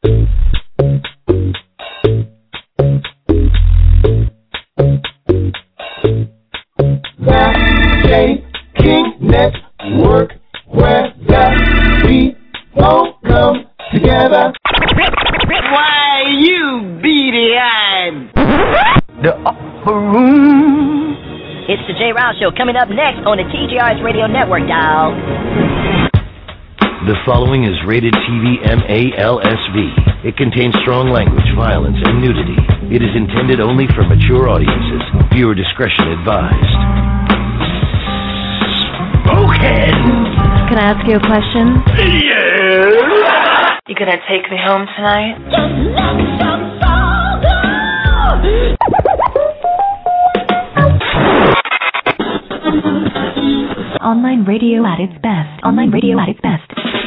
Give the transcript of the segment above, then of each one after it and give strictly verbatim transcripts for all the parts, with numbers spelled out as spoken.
King Network, where the people come together. Why, you beady-eyed. The upper room. It's the Jay Rouse Show coming up next on the T J R S Radio Network, dog. The following is rated T V M A L S V. It contains strong language, violence, and nudity. It is intended only for mature audiences. Viewer discretion advised. Spoken! Can I ask you a question? Yes! You gonna take me home tonight? Online radio at its best. Online radio at its best.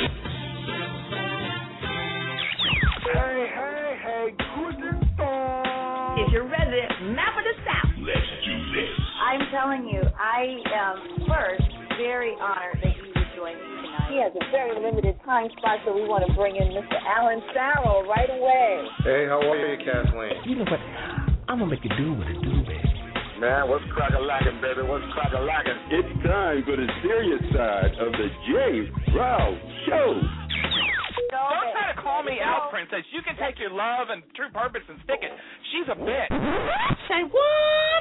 Hey, hey, hey, guten Tag. It's your resident map of the South. Let's do this. I'm telling you, I am first very honored that you would join me tonight. He has a very limited time spot, so we want to bring in Mister Alan Farrell right away. Hey, how are you, Kathleen? You know what? I'm going to make you do what it do, baby. Man, what's crack-a-lackin', baby? What's crack-a-lackin'? It's time for the serious side of the Jay Rouse Show. Don't try to call me out, Princess. You can take your love and true purpose and stick it. She's a bitch. Say what?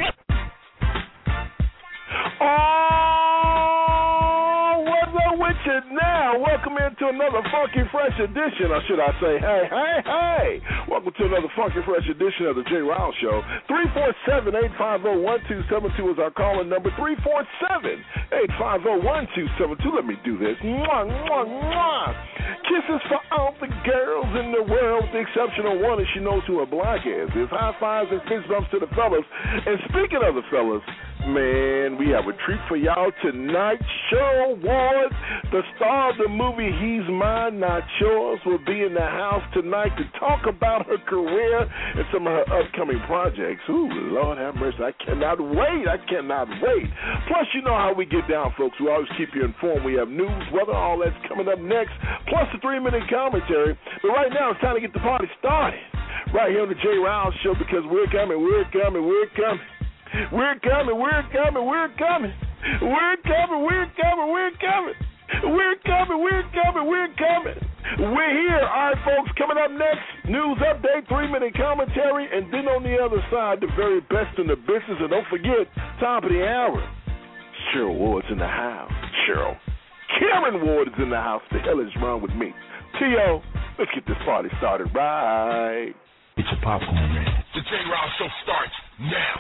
Oh, what's up with you now? Welcome into another funky fresh edition, or should I say, hey, hey, hey. Welcome to another funky fresh edition of the Jay Rouse Show. three four seven, eight five zero, one two seven two is our calling number. three four seven, eight five zero, one two seven two. Let me do this. Mwah, mwah, mwah. Kisses for all the girls in the world, with the exception of one, and she knows who her block is. It's high fives and fist bumps to the fellas. And speaking of the fellas, man, we have a treat for y'all tonight. Cheryl Ward, the star of the movie He's Mine, Not Yours, will be in the house tonight to talk about her career and some of her upcoming projects. Ooh, Lord have mercy. I cannot wait. I cannot wait. Plus, you know how we get down, folks. We always keep you informed. We have news, weather, all that's coming up next, plus a three-minute commentary. But right now, it's time to get the party started right here on the Jay Rouse Show, because we're coming, we're coming, we're coming. We're coming, we're coming, we're coming. We're coming, we're coming, we're coming. We're coming, we're coming, we're coming. We're here. All right, folks, coming up next, news update, three-minute commentary, and then on the other side, the very best in the business. And don't forget, top of the hour, Cheryl Ward's in the house. Cheryl. Karen Ward is in the house. The hell is wrong with me? T O, let's get this party started right. It's a popcorn, man. The Jay Rouse Show starts now.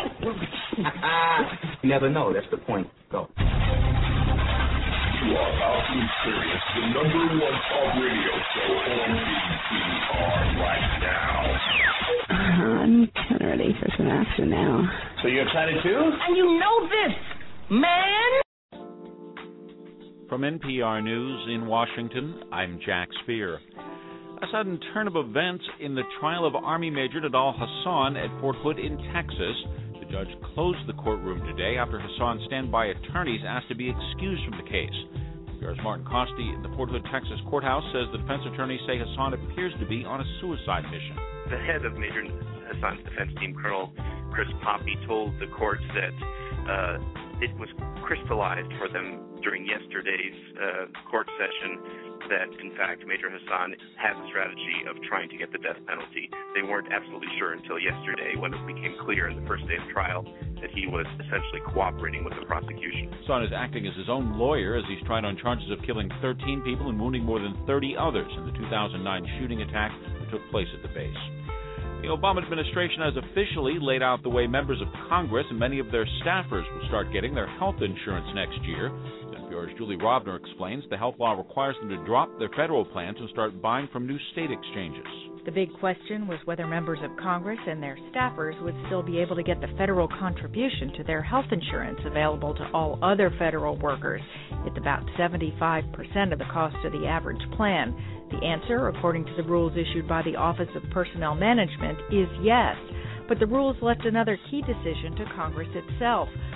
You never know. That's the point. Go. You are about to experience the number one talk radio show on B T R right now. I'm kind of ready for some action now. So you're excited too? And you know this, man. From N P R News in Washington, I'm Jack Spear. A sudden turn of events in the trial of Army Major Nidal Hasan at Fort Hood in Texas. The judge closed the courtroom today after Hasan's standby attorneys asked to be excused from the case. N P R's Martin Costi in the Fort Hood, Texas courthouse says the defense attorneys say Hasan appears to be on a suicide mission. The head of Major Hasan's defense team, Colonel Chris Poppy, told the court that uh, it was crystallized for them during yesterday's uh, court session that, in fact, Major Hasan has a strategy of trying to get the death penalty. They weren't absolutely sure until yesterday, when it became clear in the first day of trial that he was essentially cooperating with the prosecution. Hasan is acting as his own lawyer as he's tried on charges of killing thirteen people and wounding more than thirty others in the two thousand nine shooting attack that took place at the base. The Obama administration has officially laid out the way members of Congress and many of their staffers will start getting their health insurance next year. N P R's Julie Robner explains the health law requires them to drop their federal plans and start buying from new state exchanges. The big question was whether members of Congress and their staffers would still be able to get the federal contribution to their health insurance available to all other federal workers. It's about seventy-five percent of the cost of the average plan. The answer, according to the rules issued by the Office of Personnel Management, is yes. But the rules left another key decision to Congress itself,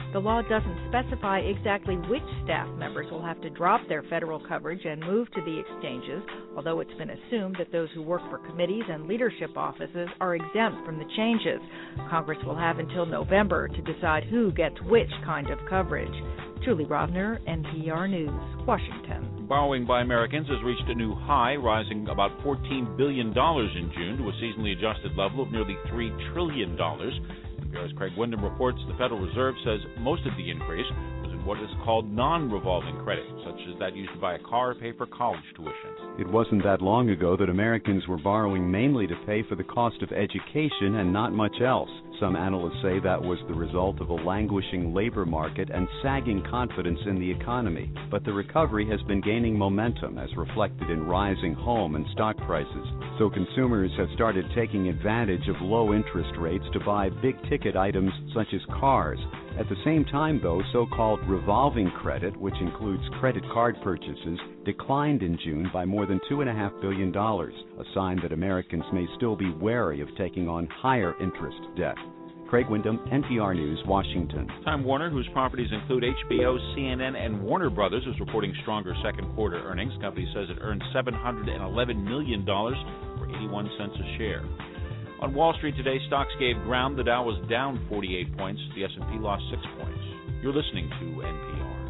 The law doesn't specify exactly which staff members will have to drop their federal coverage and move to the exchanges, although it's been assumed that those who work for committees and leadership offices are exempt from the changes. Congress will have until November to decide who gets which kind of coverage. Julie Rovner, N P R News, Washington. Borrowing by Americans has reached a new high, rising about fourteen billion dollars in June to a seasonally adjusted level of nearly three trillion dollars. N P R's Craig Windham reports the Federal Reserve says most of the increase was in what is called non-revolving credit, such as that used to buy a car or pay for college tuition. It wasn't that long ago that Americans were borrowing mainly to pay for the cost of education and not much else. Some analysts say that was the result of a languishing labor market and sagging confidence in the economy. But the recovery has been gaining momentum, as reflected in rising home and stock prices. So consumers have started taking advantage of low interest rates to buy big-ticket items such as cars. At the same time, though, so-called revolving credit, which includes credit card purchases, declined in June by more than two point five billion dollars, a sign that Americans may still be wary of taking on higher interest debt. Craig Windham, N P R News, Washington. Time Warner, whose properties include H B O, C N N, and Warner Brothers, is reporting stronger second quarter earnings. The company says it earned seven hundred eleven million dollars or eighty-one cents a share. On Wall Street today, stocks gave ground. The Dow was down forty-eight points. The S and P lost six points. You're listening to N P R.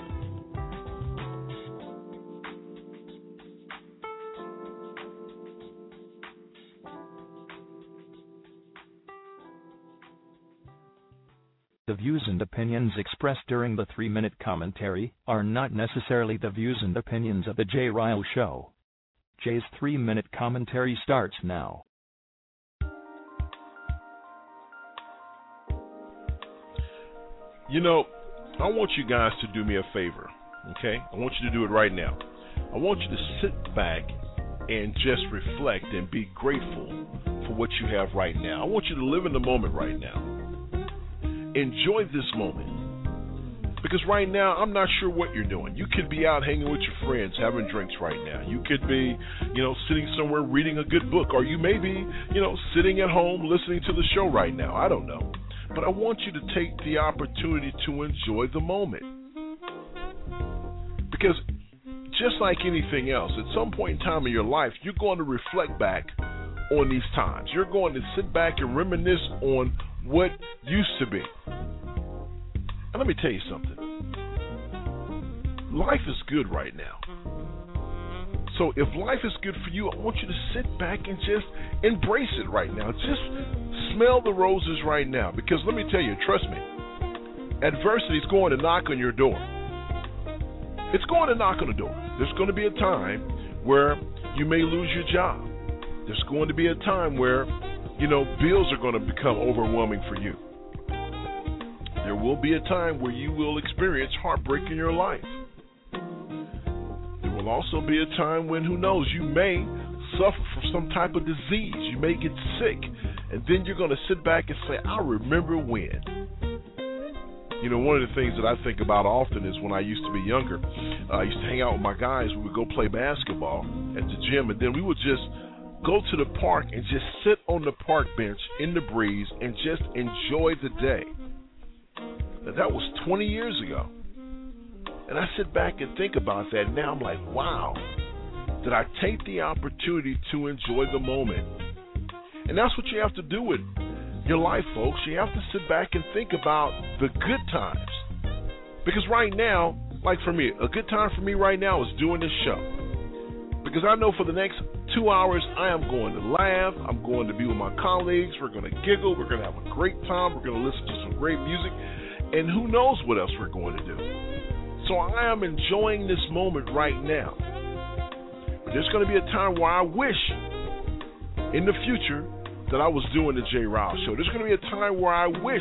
The views and opinions expressed during the three-minute commentary are not necessarily the views and opinions of The Jay Ryle Show. Jay's three-minute commentary starts now. You know, I want you guys to do me a favor, okay? I want you to do it right now. I want you to sit back and just reflect and be grateful for what you have right now. I want you to live in the moment right now. Enjoy this moment. Because right now, I'm not sure what you're doing. You could be out hanging with your friends, having drinks right now. You could be, you know, sitting somewhere reading a good book. Or you may be, you know, sitting at home listening to the show right now. I don't know. But I want you to take the opportunity to enjoy the moment. Because just like anything else, at some point in time in your life, you're going to reflect back on these times. You're going to sit back and reminisce on what used to be. And let me tell you something. Life is good right now. So if life is good for you, I want you to sit back and just embrace it right now. Just smell the roses right now. Because let me tell you, trust me, adversity is going to knock on your door. It's going to knock on the door. There's going to be a time where you may lose your job. There's going to be a time where, you know, bills are going to become overwhelming for you. There will be a time where you will experience heartbreak in your life. There will also be a time when, who knows, you may suffer from some type of disease. You may get sick. And then you're going to sit back and say, I remember when. You know, one of the things that I think about often is when I used to be younger, uh, I used to hang out with my guys. We would go play basketball at the gym, and then we would just go to the park and just sit on the park bench in the breeze and just enjoy the day. Now, that was twenty years ago. And I sit back and think about that. Now I'm like, wow, did I take the opportunity to enjoy the moment? And that's what you have to do with your life, folks. You have to sit back and think about the good times. Because right now, like for me, a good time for me right now is doing this show. Because I know for the next two hours, I am going to laugh. I'm going to be with my colleagues. We're going to giggle. We're going to have a great time. We're going to listen to some great music. And who knows what else we're going to do. So I am enjoying this moment right now. But there's going to be a time where I wish in the future that I was doing the Jay Ryle Show. There's going to be a time where I wish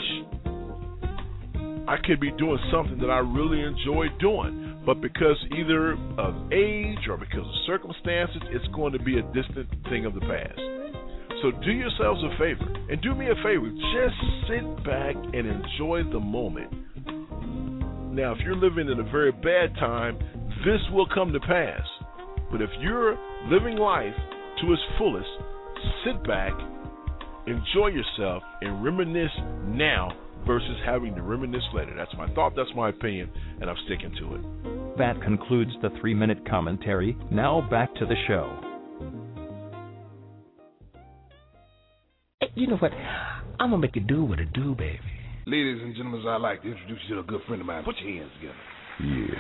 I could be doing something that I really enjoy doing. But because either of age or because of circumstances, it's going to be a distant thing of the past. So do yourselves a favor, and do me a favor. Just sit back and enjoy the moment. Now, if you're living in a very bad time, this will come to pass. But if you're living life to its fullest, sit back, enjoy yourself, and reminisce now versus having to reminisce later. That's my thought, that's my opinion, and I'm sticking to it. That concludes the three-minute commentary. Now back to the show. Hey, you know what? I'm going to make a do what a do, baby. Ladies and gentlemen, I'd like to introduce you to a good friend of mine. Put your hands together. Yeah.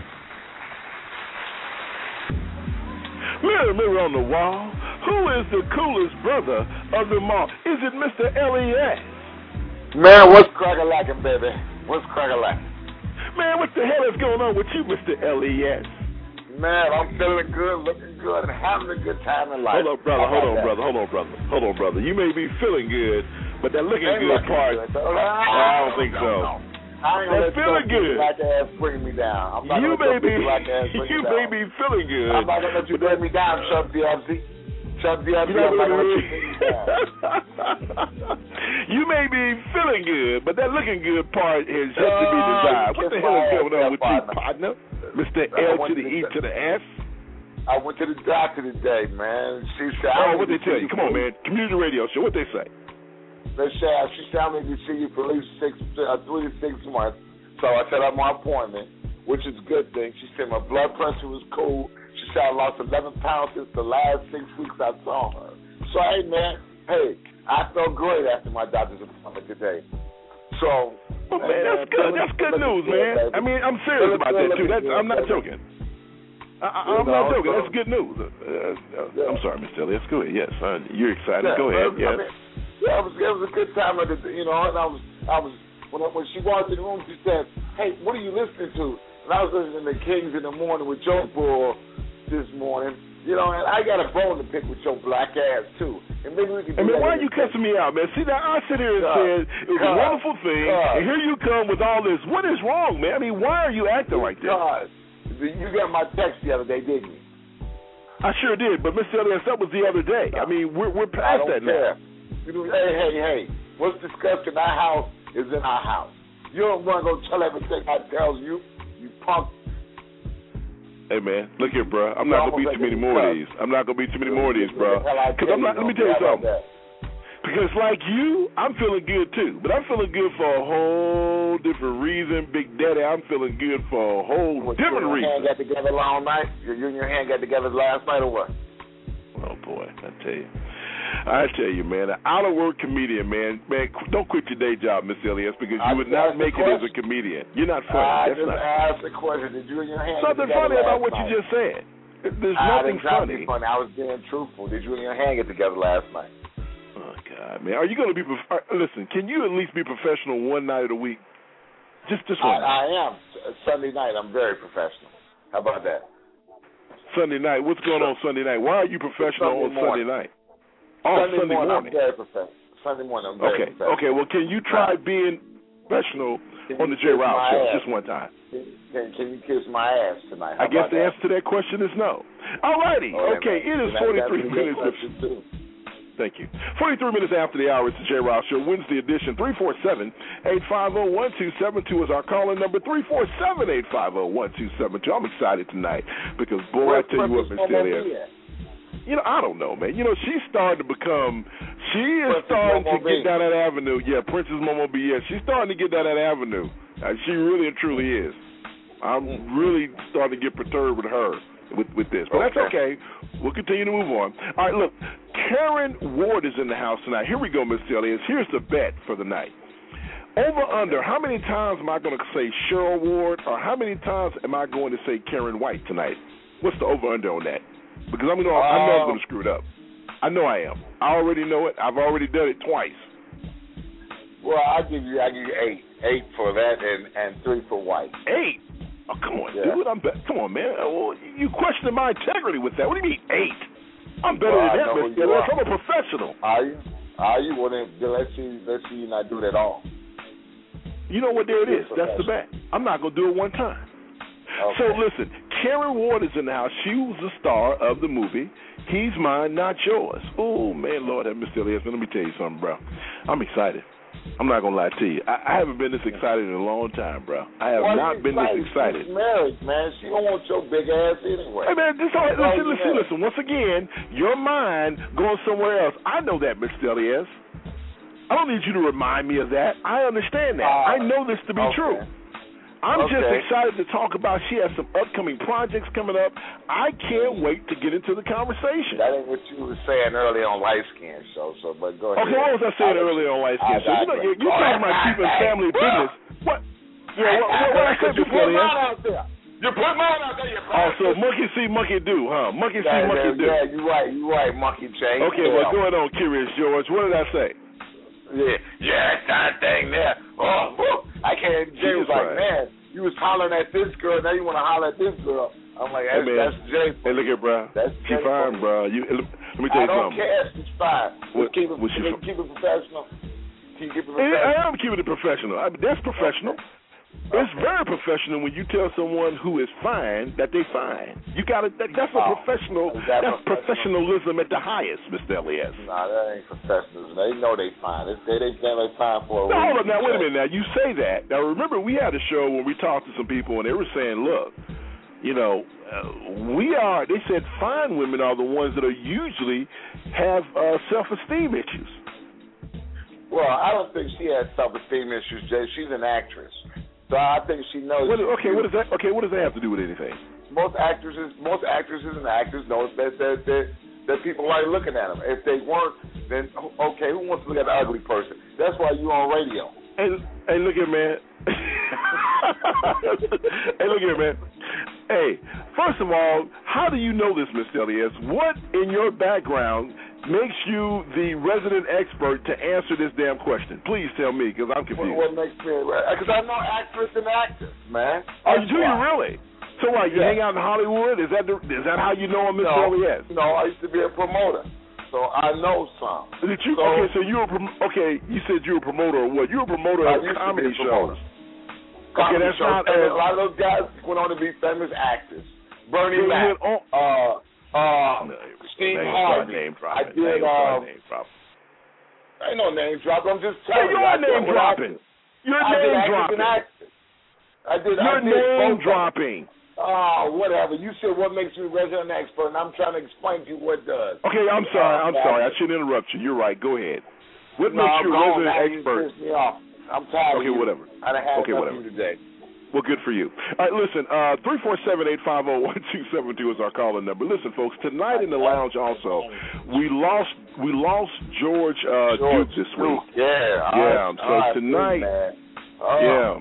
Mirror, mirror on the wall, who is the coolest brother of them all? Is it Mister Elias? Man, what's crack-a-lackin', baby? What's crack-a-lackin'? Man, what the hell is going on with you, Mister Elias? Man, I'm feeling good, looking good, and having a good time in life. Hold on, brother, hold on, brother, hold on, brother, hold on, brother. You may be feeling good, but that looking good looking part, good. I don't think so. No, no. I ain't gonna That's feeling good. Black ass bring me down. I'm not you gonna may be, black ass bring you me may down. be feeling good. I'm not gonna let you bring me down, Chuck D F Z. Chuck D F Z, I'm not gonna let you bring me down. You may be feeling good, but that looking good part is yet to be desired. What the hell is going on with you, partner? Mister L to the E to the S? I went to the doctor today, man. She said, oh, what they tell you? Come on, man. Community radio show. What they say? They said, she said, I need to see you for at least six, uh, three to six months. So I set up my appointment, which is a good thing. She said my blood pressure was cool. She said I lost eleven pounds since the last six weeks I saw her. So, hey, man, hey, I felt great after my doctor's appointment today. So, well, man, that's good. That's good news, man. I mean, I'm serious about that, too. That's, I'm not joking. I, I'm not joking. That's good news. Uh, uh, I'm sorry, Mister Elliott. Go ahead. Yes, uh, you're excited. Yeah, Go ahead. Yes. I mean, yeah, it was, it was a good time. At the, you know, and I was, I was when, I, when she walked in the room, she said, "Hey, what are you listening to?" And I was listening to Kings in the Morning with Joe Bull this morning. You know, and I got a bone to pick with your black ass too. And maybe we can. I mean, why are you cussing me out, man? See, now I sit here and God, said it was God, a wonderful thing, God. and here you come with all this. What is wrong, man? I mean, why are you acting like this? God, you got my text the other day, didn't you? I sure did, but Mister Elliott, that was the other day. I mean, we're we're past that care. now. You know, hey, hey, hey, what's discussed in our house is in our house. You don't want to go tell everything I tell you, you punk. Hey, man, look here, bro. I'm not going to be too many more of these. I'm not going to be too many more of these, bro. Because I'm not, let me tell you something. Because like you, I'm feeling good, too. But I'm feeling good for a whole different reason. Big Daddy, I'm feeling good for a whole what, different you and your reason. Hand got together last night? You and your hand got together last night or what? Oh, boy, I tell you. I tell you, man, an out-of-work comedian, man, man, don't quit your day job, Miss Elias, because you I would not make it as a comedian. You're not funny. I That's just not asked the question. Did you and your hand something get funny about last what night? you just said. There's I nothing funny. funny. I was being truthful. Did you and your hand get together last night? Oh, God, man. Are you going to be, prof- listen, can you at least be professional one night of the week? Just, just one I, night. I am. Sunday night, I'm very professional. How about that? Sunday night. What's going on Sunday night? Why are you professional Sunday on morning. Sunday night? Oh, Sunday, Sunday morning, morning. I'm very professional. Sunday morning, I'm very okay. professional. Okay, well, can you try being professional can on the J. Ryle Show ass? just one time? Can, can you kiss my ass tonight? How I guess the that? answer to that question is no. All righty. Oh, okay, man. it is And forty-three that, minutes. Of, thank you. forty-three minutes after the hour, it's the J. Ryle Show, Wednesday edition. three four seven, eight five zero, one two seven two is our calling number. three four seven, eight five zero, one two seven two. I'm excited tonight because, boy, I tell you what, Miss Elias. You know, I don't know, man. You know, she's starting to become, she is Princess starting Momo to get B. down that avenue. Yeah, Princess Momo B. Yeah, she's starting to get down that avenue. Uh, she really and truly is. I'm really starting to get perturbed with her with, with this. But okay. That's okay. We'll continue to move on. All right, look, Karen Ward is in the house tonight. Here we go, Miss Elias. Here's the bet for the night. Over under, how many times am I going to say Cheryl Ward, or how many times am I going to say Karen White tonight? What's the over under on that? Because I'm gonna, uh, I know I'm going to screw it up. I know I am. I already know it. I've already done it twice. Well, I give you, I give you eight, eight for that, and, and three for White. Eight? Oh, come on, yeah. dude. I'm be- come on, man. Well, you questioning my integrity with that? What do you mean eight? I'm better well, than that, Mister Ellis. I'm a professional. Are you? Are you? Well, then, then let's see. Let's see you not do it at all. You know what? There it is. That's the bet. I'm not gonna do it one time. Okay. So listen, Karen Ward is in the house. She was the star of the movie He's Mine, Not Yours. Oh, man, Lord have Mister Elias. Let me tell you something, bro. I'm excited. I'm not going to lie to you. I, I haven't been this excited in a long time, bro. I have well, not been excited. this excited. She's married, man. She don't want your big ass anyway. Hey, man, this all, listen, listen, listen. Once again, your mind going somewhere else. I know that, Mister Elias. I don't need you to remind me of that. I understand that. Uh, I know this to be okay. true. I'm okay. just excited to talk about she has some upcoming projects coming up. I can't wait to get into the conversation. That ain't what you were saying earlier on Light Skin Show, so but go ahead. Okay, what was I saying I earlier on Light Skin Show? You know, you're, you're talking about keeping family business. What? Yeah, what, what, what I said you before, put mine out there. You put mine out there, you Oh, so monkey see, monkey do, huh? Monkey see, yeah, monkey yeah, do. Yeah, you're right, you're right, Monkey J. Okay, yeah. well, go ahead on, Curious George. What did I say? Yeah, yeah, that kind of thing there. Oh, whoop. I can't. Jay was like, right. man, you was hollering at this girl, now you want to holler at this girl. I'm like, that's, hey, that's Jay. Hey, look at bro. That's she Jay fine, bro. You, let me tell you I don't something. care if she's fine. What, keep it, what she, keep it professional. Keep it professional. I am keeping it professional. I mean, that's professional. Okay. It's very professional when you tell someone who is fine that they fine. You got to. That, that's a oh, professional. That that's professional? professionalism at the highest, Mister Elias. Nah, that ain't professionalism. They know they fine. They they they they fine for a reason. Now, hold on. Now wait a minute. Now you say that. Now remember, we had a show when we talked to some people and they were saying, look, you know, uh, we are. They said fine women are the ones that are usually have uh, self-esteem issues. Well, I don't think she has self-esteem issues, Jay. She's an actress. So I think she knows. What, okay, what does that? Okay, what does that have to do with anything? Most actresses, most actresses and actors know that that that, that people like looking at them. If they weren't, then okay, who wants to look at an ugly person? That's why you on radio. Hey, hey, look here, man. Hey, look here, man. Hey, first of all, how do you know this, Mister Elias? What in your background makes you the resident expert to answer this damn question? Please tell me, because I'm confused. What, what makes me? Because I know actress and actors, man. Oh, do you really? So what? You yeah. hang out in Hollywood? Is that the, is that how you know him, Mister No, Elias? No, I used to be a promoter, so I know some. Did you? So, okay, so you were prom- okay. You said you were a promoter or what? You were a promoter of comedy shows. Okay, that's shows. not. Uh, a lot of those guys went on to be famous actors. Bernie Mac. Uh, uh, no, Steve name, Harvey. Name drop I did. name, Uh, name drop. I ain't no name drop. I'm just telling hey, you. You're name dropping. You're name dropping. I did. You're I did name dropping. Oh, whatever. You said what makes you a resident expert, and I'm trying to explain to you what does. Okay, I'm sorry. I'm uh, sorry. I shouldn't interrupt you. You're right. Go ahead. What no, makes you a resident expert? You pissed me off. I'm tired okay, of you. whatever. I done had okay, nothing whatever. today. Well, good for you. All right, listen, uh, three four seven, eight five zero, one two seven two is our calling number. Listen, folks, tonight in the lounge also, we lost we lost George, uh, George Duke this week. Yeah. Yeah, so right, tonight, oh.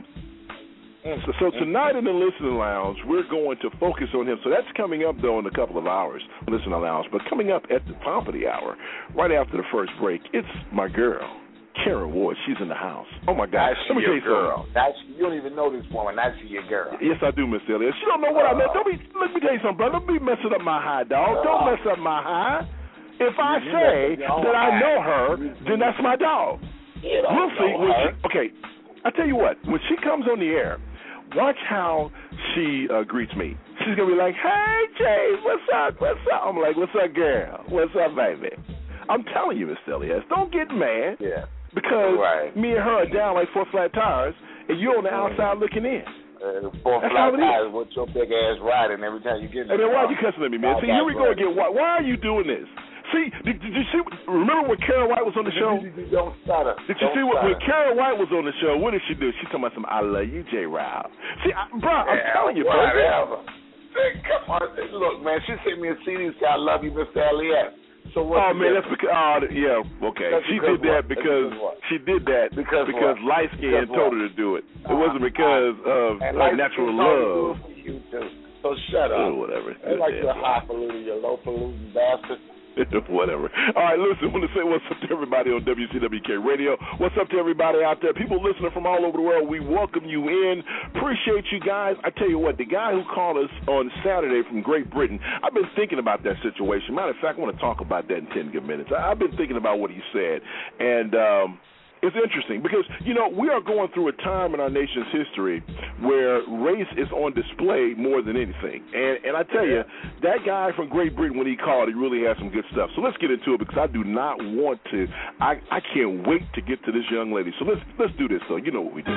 yeah. So, so tonight in the listening lounge, we're going to focus on him. So that's coming up, though, in a couple of hours, listening lounge. But coming up at the top of the hour, right after the first break, it's my girl, Karen Ward. She's in the house. Oh, my God. That's Let me your tell you girl. something. That's, you don't even know this woman. That's your girl. Yes, I do, Miss Elliott. She don't know what uh, I meant. Don't be, let me tell you something, brother. Don't be messing up my high, dog. Uh, don't mess up my high. If I say that I know her, then that's my dog. We'll see. When she, okay, I tell you what. When she comes on the air, watch how she uh, greets me. She's going to be like, hey, Jay, what's up? What's up? I'm like, what's up, girl? What's up, baby? I'm telling you, Miss Elias, don't get mad. Yeah. Because right. me and her are down like four flat tires, and you're on the outside looking in. Uh, four That's flat tires with your big ass riding every time you get in the And then why car. are you cussing at me, man? See, here we go again. Why, why are you doing this? See, did, did you see? Remember when Karen White was on the show? Don't stutter. Did you Don't see what, when stutter. Karen White was on the show? What did she do? She talking about some "I love you, J. Ryle." See, I, bro, I'm yeah, telling you, whatever. bro. Hey, come on, look, man. She sent me a C D. Say, "I love you, Mister Elias." So what? Oh man, that's because. Oh yeah, okay. That's she because did that what? because she did that because, because light skin told her to do it. It wasn't because of her natural love. You too. So shut up. Oh, whatever. They like you're a high polluting, you low polluting bastard. Whatever. All right, listen, I want to say what's up to everybody on W C W K Radio. What's up to everybody out there? People listening from all over the world, we welcome you in. Appreciate you guys. I tell you what, the guy who called us on Saturday from Great Britain, I've been thinking about that situation. Matter of fact, I want to talk about that in ten good minutes. I've been thinking about what he said, and um, it's interesting because, you know, we are going through a time in our nation's history where race is on display more than anything. And and I tell you, that guy from Great Britain, when he called, he really had some good stuff. So let's get into it because I do not want to. I, I can't wait to get to this young lady. So let's let's do this, though. You know what we do.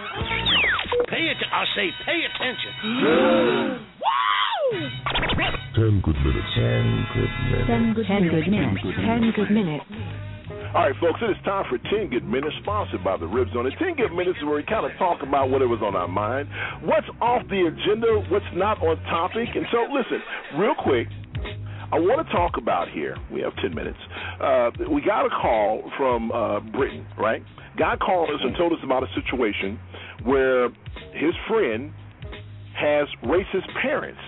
Pay it. I say pay attention. Woo! Ten good minutes. Ten good minutes. Ten good, Ten good minutes. Ten good minutes. All right, folks, it is time for ten Good Minutes, sponsored by the Rib Zone. And ten Good Minutes is where we kind of talk about whatever's on our mind, what's off the agenda, what's not on topic. And so, listen, real quick, I want to talk about here, we have ten minutes, uh, we got a call from uh, Britain, right? Guy called us and told us about a situation where his friend has racist parents.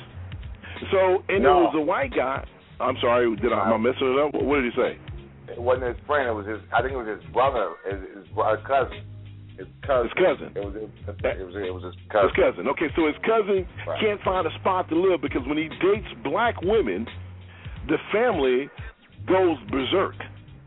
So, and no. It was a white guy. I'm sorry, did I, am I messing it up? What did he say? It wasn't his friend. It was his. I think it was his brother. His, his, his cousin. His cousin. His cousin. It was. It was. It was, it was his cousin. His cousin. Okay, so his cousin right. can't find a spot to live because when he dates black women, the family goes berserk.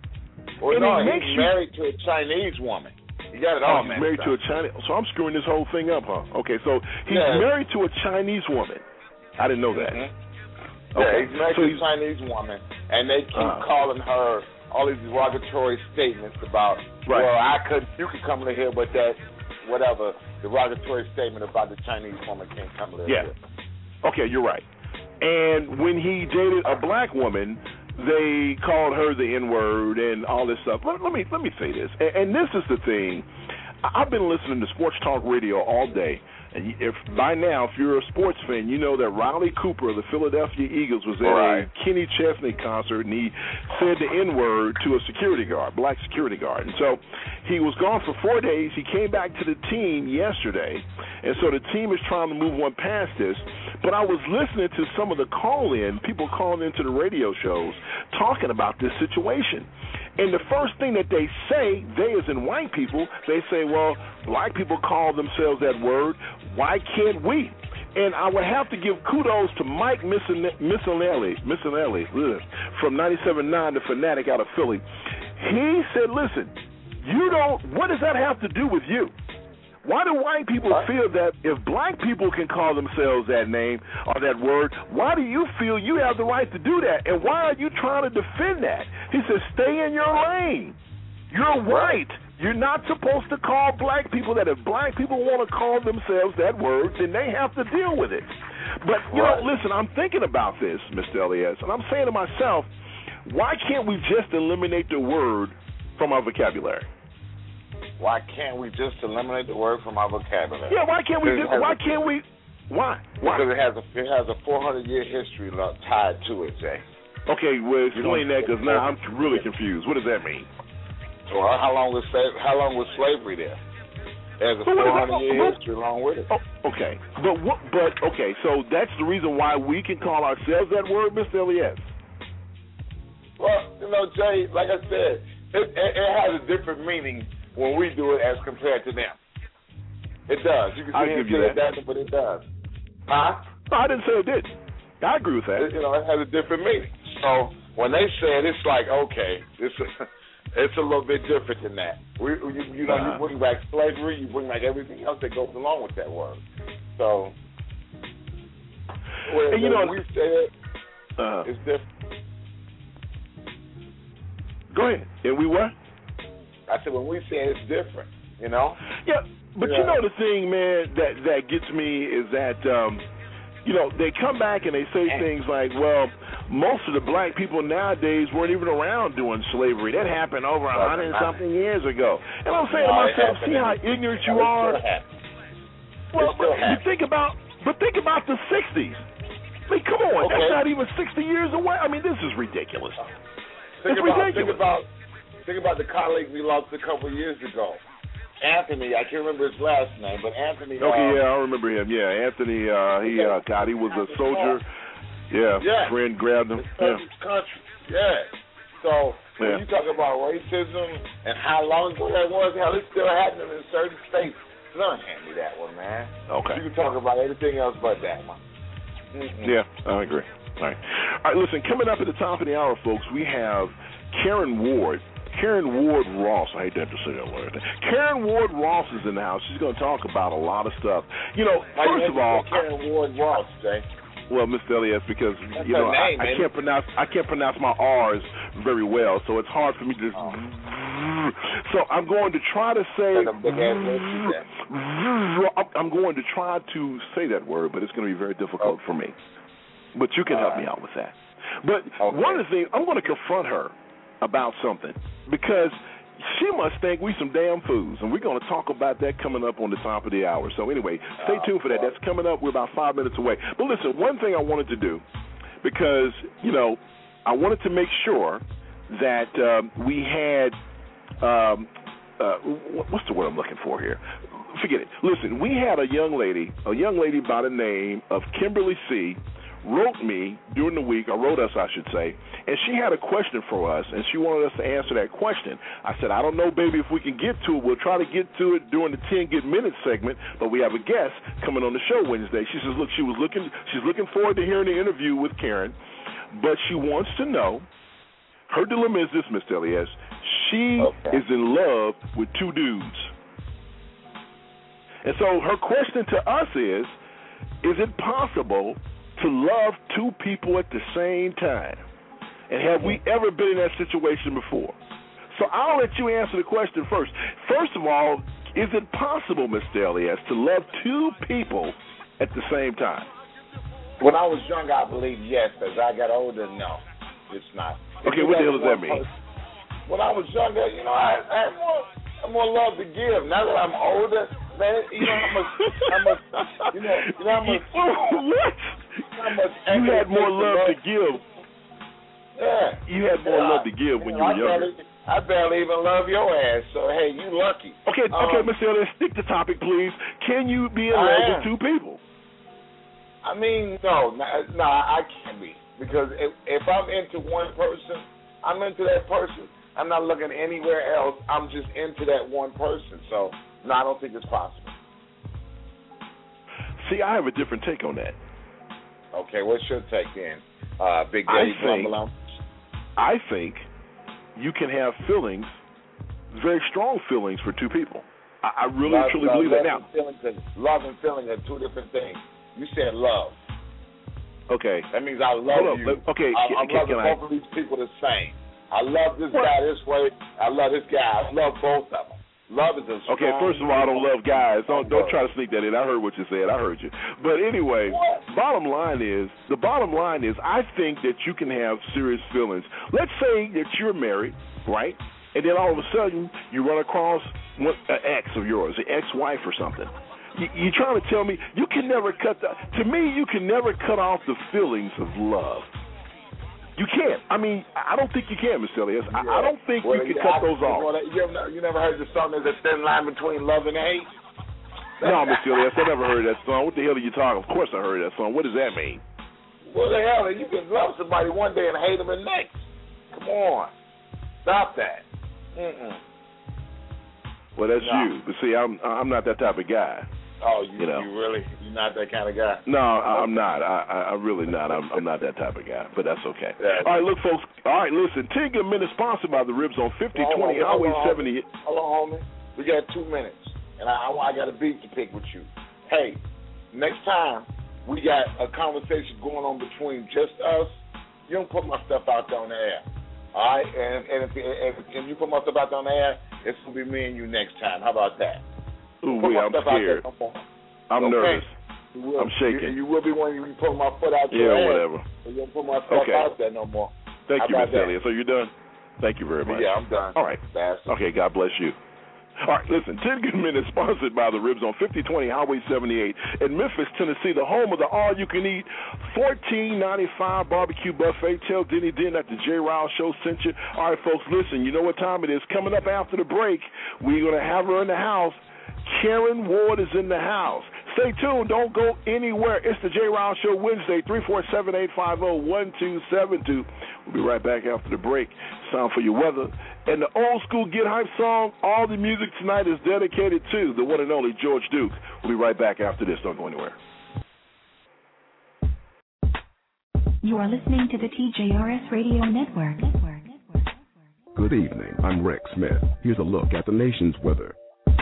Well, and no, he he's makes married you... to a Chinese woman. You got it all. Oh, he's married up. to a Chinese. So I'm screwing this whole thing up, huh? Okay, so he's yeah. married to a Chinese woman. I didn't know that. Mm-hmm. Okay. Yeah, he's married so to he's... a Chinese woman, and they keep uh, calling her all these derogatory statements about, right. well, I could, you could come to here, but that, whatever, derogatory statement about the Chinese woman can't come to yeah. here. Okay, you're right. And when he dated a black woman, they called her the N-word and all this stuff. Let, let me let me say this, and, and this is the thing. I've been listening to Sports Talk Radio all day. And if by now, if you're a sports fan, you know that Riley Cooper of the Philadelphia Eagles was at right. a Kenny Chesney concert, and he said the N-word to a security guard, black security guard. And so he was gone for four days. He came back to the team yesterday, and so the team is trying to move on past this. But I was listening to some of the call-in, people calling into the radio shows, talking about this situation. And the first thing that they say, they as in white people, they say, well, black people call themselves that word. Why can't we? And I would have to give kudos to Mike Missinelli, Missinelli from ninety-seven point nine, the Fanatic out of Philly. He said, listen, you don't, what does that have to do with you? Why do white people feel that if black people can call themselves that name or that word, why do you feel you have the right to do that? And why are you trying to defend that? He says, stay in your lane. You're white. You're not supposed to call black people that. If black people want to call themselves that word, then they have to deal with it. But, you know, listen, I'm thinking about this, Mister Elias, and I'm saying to myself, why can't we just eliminate the word from our vocabulary? Why can't we just eliminate the word from our vocabulary? Yeah, why can't we? Do, why a, can't we? Why? Why? Because it has a it has a four hundred year history tied to it, Jay. Okay, well, explain that because now I'm really confused. What does that mean? Well, how long was how long was slavery there? There's a four hundred year history along with it. Oh, okay, but what? But okay, so that's the reason why we can call ourselves that word, Mister Elias. Well, you know, Jay, like I said, it, it, it has a different meaning when we do it as compared to them. It does. You can I see give it you that. that, but it does. Huh? No, I didn't say it did. I agree with that. It, you know, it has a different meaning. So when they say it, it's like, okay, it's a, it's a little bit different than that. We, you, you know, uh-huh. you bring back slavery, you bring back everything else that goes along with that word. So when, and you when know, we say it, uh, it's different. Go ahead. And we what? I said, when we say it's different, you know? Yeah, but yeah. you know the thing, man, that, that gets me is that, um, you know, they come back and they say things like, well, most of the black people nowadays weren't even around doing slavery. That happened over a hundred and something years ago. And I'm saying no, to myself, see how ignorant you are? Well, but you think about, but think about the sixties. I mean, come on, okay. That's not even sixty years away. I mean, this is ridiculous. Think it's about, ridiculous. Think about, think about the colleague we lost a couple of years ago. Anthony, I can't remember his last name, but Anthony. Okay, uh, yeah, I remember him. Yeah, Anthony. Uh, he, uh, God, he was a soldier. Yeah, yeah. friend grabbed him. Yeah. Country. Yeah. So when yeah. you talk about racism and how long ago that was, hell, it's still happening in certain states. Don't hand me that one, man. Okay. You can talk about everything else but that one. Mm-hmm. Yeah, I agree. All right. All right, listen, coming up at the top of the hour, folks, we have Karen Ward. Karen Ward Ross. I hate to have to say that word. Karen Ward Ross is in the house. She's going to talk about a lot of stuff. You know, How first you of all, Karen I, Ward Ross, Jay. Well, Mister Elias, because That's you know name, I, I can't pronounce I can't pronounce my R's very well, so it's hard for me to. Oh. So I'm going to try to say. I'm going to try to say that word, but it's going to be very difficult okay. for me. but you can help me out with that. But okay. One of the things, I'm going to confront her about something because she must think we some damn fools, and we're going to talk about that coming up on the top of the hour. So anyway, stay tuned for that. That's coming up. We're about five minutes away. But listen, one thing I wanted to do, because, you know, I wanted to make sure that um, we had, um, uh, what's the word I'm looking for here? Forget it. Listen, we had a young lady, a young lady by the name of Kimberly C., wrote me during the week, or wrote us, I should say, and she had a question for us, and she wanted us to answer that question. I said, I don't know, baby, if we can get to it. We'll try to get to it during the ten Good Minutes segment, but we have a guest coming on the show Wednesday. She says, look, she was looking, she's looking forward to hearing the interview with Karen, but she wants to know, her dilemma is this, Miss Elias, she okay. is in love with two dudes. And so her question to us is, is it possible to love two people at the same time? And have we ever been in that situation before? So I'll let you answer the question first. First of all, is it possible, Mister Elias, to love two people at the same time? When I was young, I believe yes. As I got older, no, it's not. Okay, what the hell does that mean? Person, when I was younger, you know, I, I had more, more love to give. Now that I'm older, man, you know how much, how much, you know, you know how much. What? How much you had more love to give. Yeah. You had more yeah. love to give when you were I younger. Barely, I barely even love your ass, so hey, you lucky. Okay, um, okay, Mister Ellis, stick to topic, please. Can you be in love with two people? I mean, no, no, no, I can't be. Because if, if I'm into one person, I'm into that person. I'm not looking anywhere else. I'm just into that one person. So, no, I don't think it's possible. See, I have a different take on that. Okay, what's your take then, uh, Big Daddy Grumble? I think you can have feelings, very strong feelings for two people. I, I really, love, truly love, believe love that now. And feelings and, love and feeling are two different things. You said love. Okay. That means I love you. Okay, I, I'm can, loving can both I... of these people the same. I love this what? guy this way. I love this guy. I love both of them. Love is a strong... Okay, first of all, I don't love guys. Don't don't try to sneak that in. I heard what you said. I heard you. But anyway, what? bottom line is, the bottom line is, I think that you can have serious feelings. Let's say that you're married, right? And then all of a sudden, you run across an ex of yours, an ex-wife or something. You, you're trying to tell me you can never cut the... To me, you can never cut off the feelings of love. You can't. I mean, I don't think you can, Mister Elias. I, yeah. I don't think well, you can cut I, those off. Well, you, never, you never heard the song, there's a thin line between love and hate? No, Mister Elias, I never heard that song. What the hell are you talking? Of course I heard that song. What does that mean? Well, the hell, you can love somebody one day and hate them the next. Come on. Stop that. Mm-mm. Well, that's no. you. But see, I'm I'm not that type of guy. Oh, you, you know, you really, you're not that kind of guy? No, I'm not. I, I, I'm really not. I'm, I'm not that type of guy, but that's okay. Yeah. All right, look, folks. All right, listen. ten Good Minutes sponsored by the Ribs on fifty twenty Highway seventy. Hold on, homie. We got two minutes, and I, I got a beat to pick with you. Hey, next time we got a conversation going on between just us, you don't put my stuff out there on the air. All right? And, and if, if, if you put my stuff out there on the air, it's going to be me and you next time. How about that? Ooh, wait, I'm scared. I'm okay. nervous. You will, I'm shaking. You, you will be when you put my foot out yeah, your Yeah, whatever. You don't put my stuff okay. out there no more. Thank How you, Mister Elliott. So you're done? Thank you very much. Yeah, I'm done. All right. Bastard. Okay, God bless you. All right, listen, ten Good Minutes sponsored by the Ribs on fifty twenty Highway seventy-eight in Memphis, Tennessee, the home of the all-you-can-eat fourteen ninety-five barbecue buffet. Tell Denny Den that the J. Ryle Show sent you. All right, folks, listen, you know what time it is. Coming up after the break, we're going to have her in the house. Karen Ward is in the house. Stay tuned. Don't go anywhere. It's the J. Ryle Show Wednesday, three four seven, eight five zero, one two seven two. We'll be right back after the break. It's time for your weather. And the old school Get Hype song, all the music tonight is dedicated to the one and only George Duke. We'll be right back after this. Don't go anywhere. You are listening to the T J R S Radio Network. Network. Good evening. I'm Rex Smith. Here's a look at the nation's weather.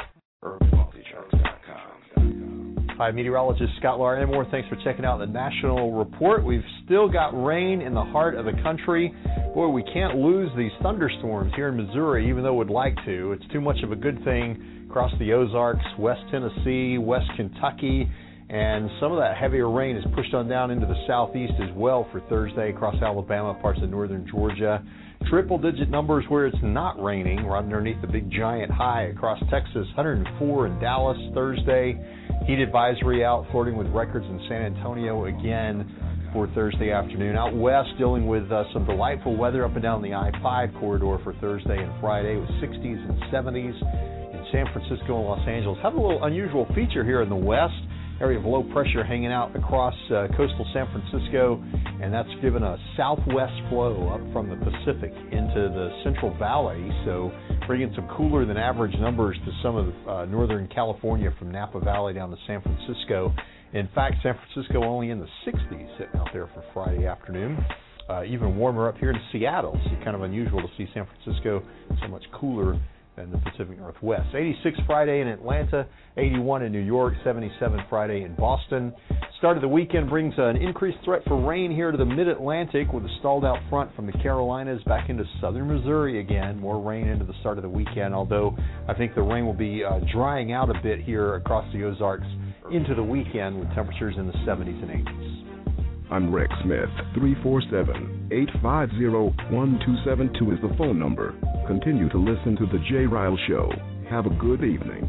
Hi, meteorologist Scott Lar Enmore. Thanks for checking out the National Report. We've still got rain in the heart of the country. Boy, we can't lose these thunderstorms here in Missouri, even though we'd like to. It's too much of a good thing across the Ozarks, West Tennessee, West Kentucky, And some of that heavier rain is pushed on down into the southeast as well for Thursday across Alabama, parts of northern Georgia. Triple-digit numbers where it's not raining, right underneath the big giant high across Texas. one hundred four in Dallas Thursday. Heat advisory out, flirting with records in San Antonio again for Thursday afternoon. Out west, dealing with uh, some delightful weather up and down the I five corridor for Thursday and Friday with sixties and seventies in San Francisco and Los Angeles. Have a little unusual feature here in the west. Area of low pressure hanging out across uh, coastal San Francisco, and that's given a southwest flow up from the Pacific into the Central Valley, so bringing some cooler than average numbers to some of uh, Northern California from Napa Valley down to San Francisco. In fact, San Francisco only in the sixties sitting out there for Friday afternoon. Uh, even warmer up here in Seattle. So kind of unusual to see San Francisco so much cooler in the Pacific Northwest. eighty-six Friday in Atlanta, eighty-one in New York, seventy-seven Friday in Boston. Start of the weekend brings an increased threat for rain here to the mid-Atlantic with a stalled out front from the Carolinas back into southern Missouri again. More rain into the start of the weekend, although I think the rain will be uh, drying out a bit here across the Ozarks into the weekend with temperatures in the seventies and eighties. I'm Rex Smith. three four seven, eight five zero, one two seven two is the phone number. Continue to listen to The Jay Ryle Show. Have a good evening.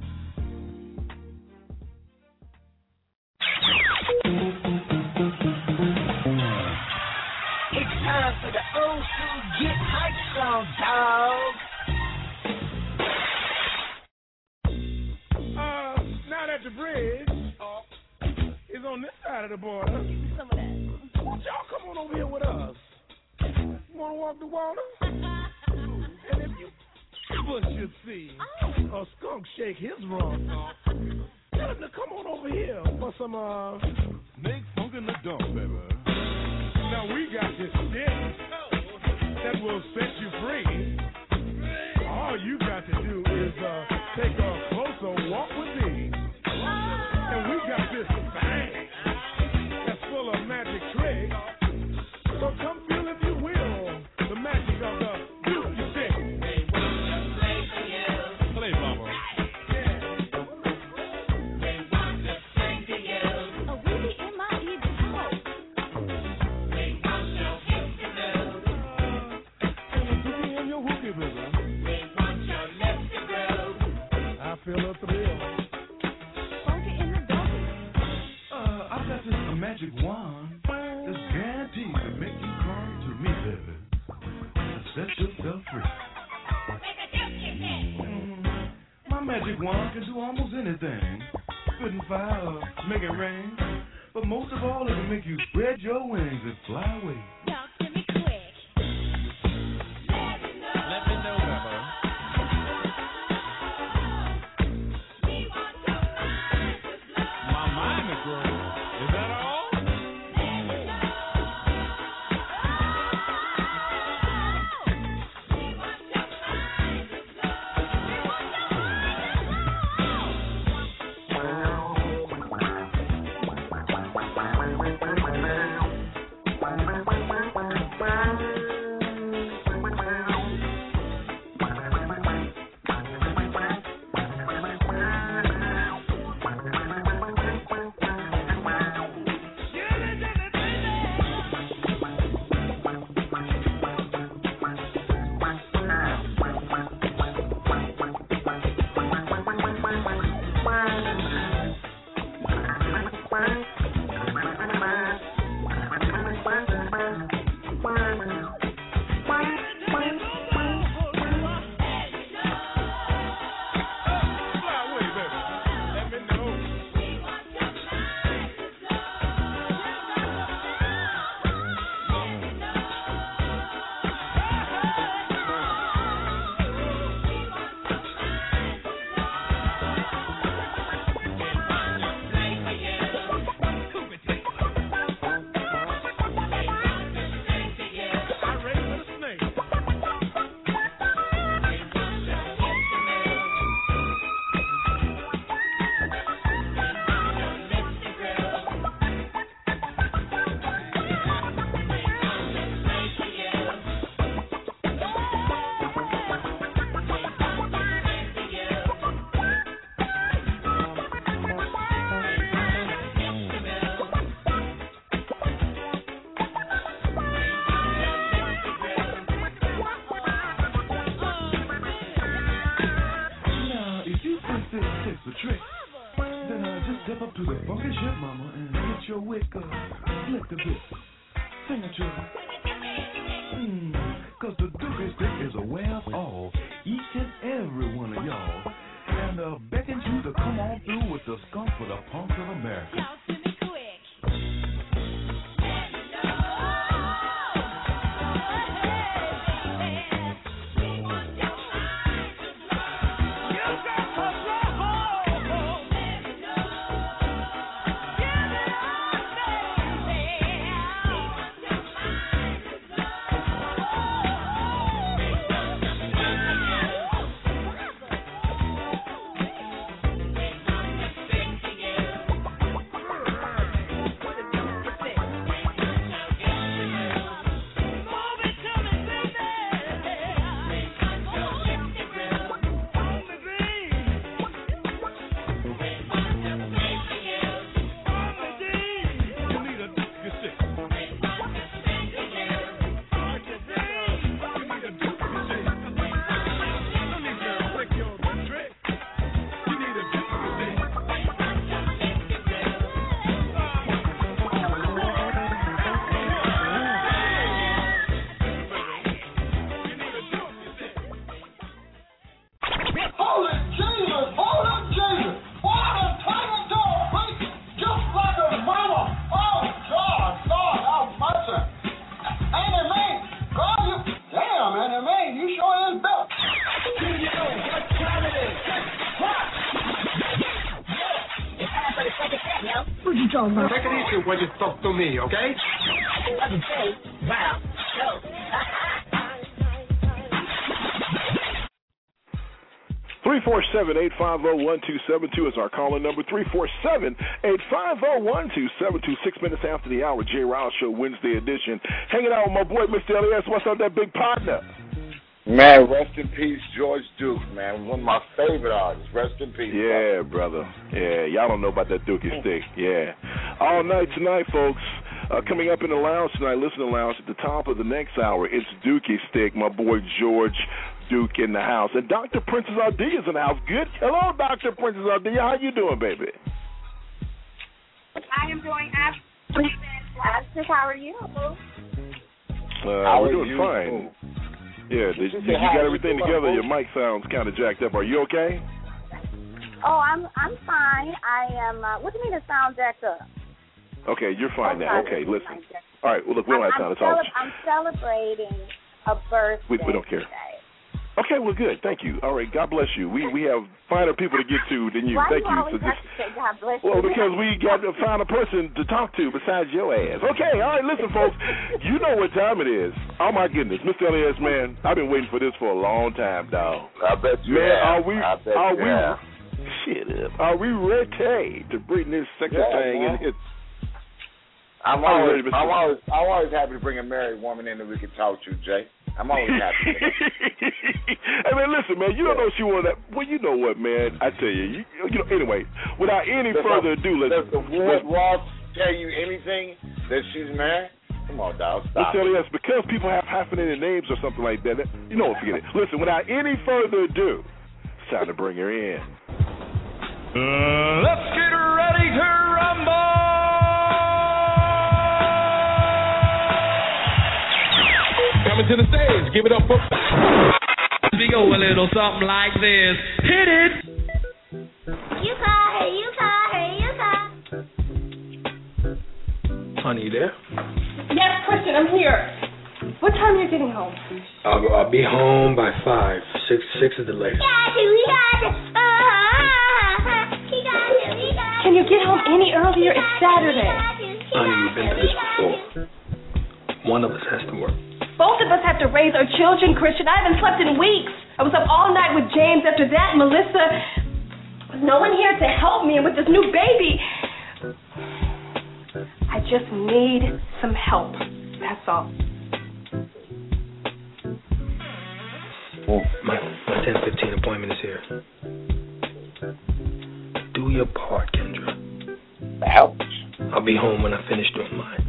It's time for the old school Get Hype song, dog. Uh, now that the bridge is on this side of the border, some of that. Won't y'all come on over here with us? You want to walk the water? And if you ever should see a skunk shake his rump, tell him to come on over here for some uh, snake funk in the dump, baby. Now we got this stick that will set you free. All you got to do is uh, take a closer walk with me. And we got this thing that's full of magic tricks. So come feel, if you will, the magic of the beauty stick. They want to play for you. Play, mama. Yeah. They want to sing to you. Oh, really? Am I even out? They want your hips to move. And the boogie and your hooky, baby. They want your lips to groove. I feel a thrill. A magic wand that's guaranteed to make you come to me, baby. Set yourself free. Mm, my magic wand can do almost anything. Spitting fire, make it rain. But most of all, it can make you spread your wings and fly away. Talk to me quick. Let me know. Let me know, Bubba. My mind is growing. Is that all? Thank you. Cause the Dookie Stick is aware of all, each and every one of y'all, and uh, beckons you to come on through with the skunk for the punks of America. Y'all send me quick. Take it easy when you talk to me, okay? Wow. three four seven, eight five zero, one two seven two is our calling number. three four seven, eight five zero, one two seven two. Six minutes after the hour, Jay Riles Show, Wednesday edition. Hanging out with my boy, Mister Elias. What's up, that big partner? Man, rest in peace, George Duke, man. One of my favorite artists. Rest in peace. Yeah, brother. Yeah, y'all don't know about that Dookie Stick. Yeah. All night tonight, folks. Uh, coming up in the lounge tonight, listening lounge at the top of the next hour, it's Dookie Stick, my boy George Duke in the house. And Doctor Princess Ardilla is in the house. Good. Hello, Doctor Princess Ardilla. How you doing, baby? I am doing absolutely fantastic. How are you? Uh, How we're are doing you? fine. Yeah, did, Just you, say you hi. got everything You together. doing, Your mic sounds kind of jacked up. Are you okay? Oh, I'm I'm fine. I am. Uh, what do you mean it sounds jacked up? Okay, you're fine now. Okay, listen. All right, well, look, we don't I'm, have time I'm, to talk. cele- I'm celebrating a birthday. We, we don't care. Today. Okay, well, good. Thank you. All right, God bless you. We we have finer people to get to than you. Why Thank do you. you always So have just, to say God bless well, you? because we got to find a person to talk to besides your ass. Okay, all right, listen, folks. You know what time it is. Oh, my goodness. Mister Elias, man, I've been waiting for this for a long time, dog. I bet you Man, have. are we, I bet are you we, have. shit up. Are we ready to bring this second Yeah, thing man. in? It's, I'm I'm always, ready, Mister I'm always, I'm always happy to bring a married woman in that we can talk to, Jay. I'm always happy. Hey, man, listen, man, you don't know she wanted that. Well, you know what, man? I tell you, you, you know. Anyway, without any Does further the, ado, let's. Does the Ward Ross tell you anything that she's married? Come on, dog. Stop. Let's tell you this, because people have hyphenated names or something like that. You know what? Forget it. Listen, without any further ado, it's time to bring her in. Uh, let's get ready to rumble! Coming to the stage, give it up for... We go a little something like this. Hit it! You call her, you call her, you call. Honey, you there? Yes, Christian, I'm here. What time are you getting home? I'll, I'll be home by five. Six six is the latest. Got you, we got it. Uh-huh. He got you, we got you. Can you get home any earlier? It's Saturday. Honey, we've been through this before. One of us has to work. Both of us have to raise our children, Christian. I haven't slept in weeks. I was up all night with James. After that, Melissa. No one here to help me, and with this new baby, I just need some help. That's all. My my ten fifteen appointment is here. Do your part, Kendra. Help. I'll be home when I finish doing mine.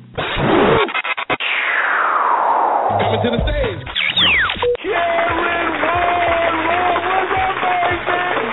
Coming to the stage. Karen Ward, what's up, baby?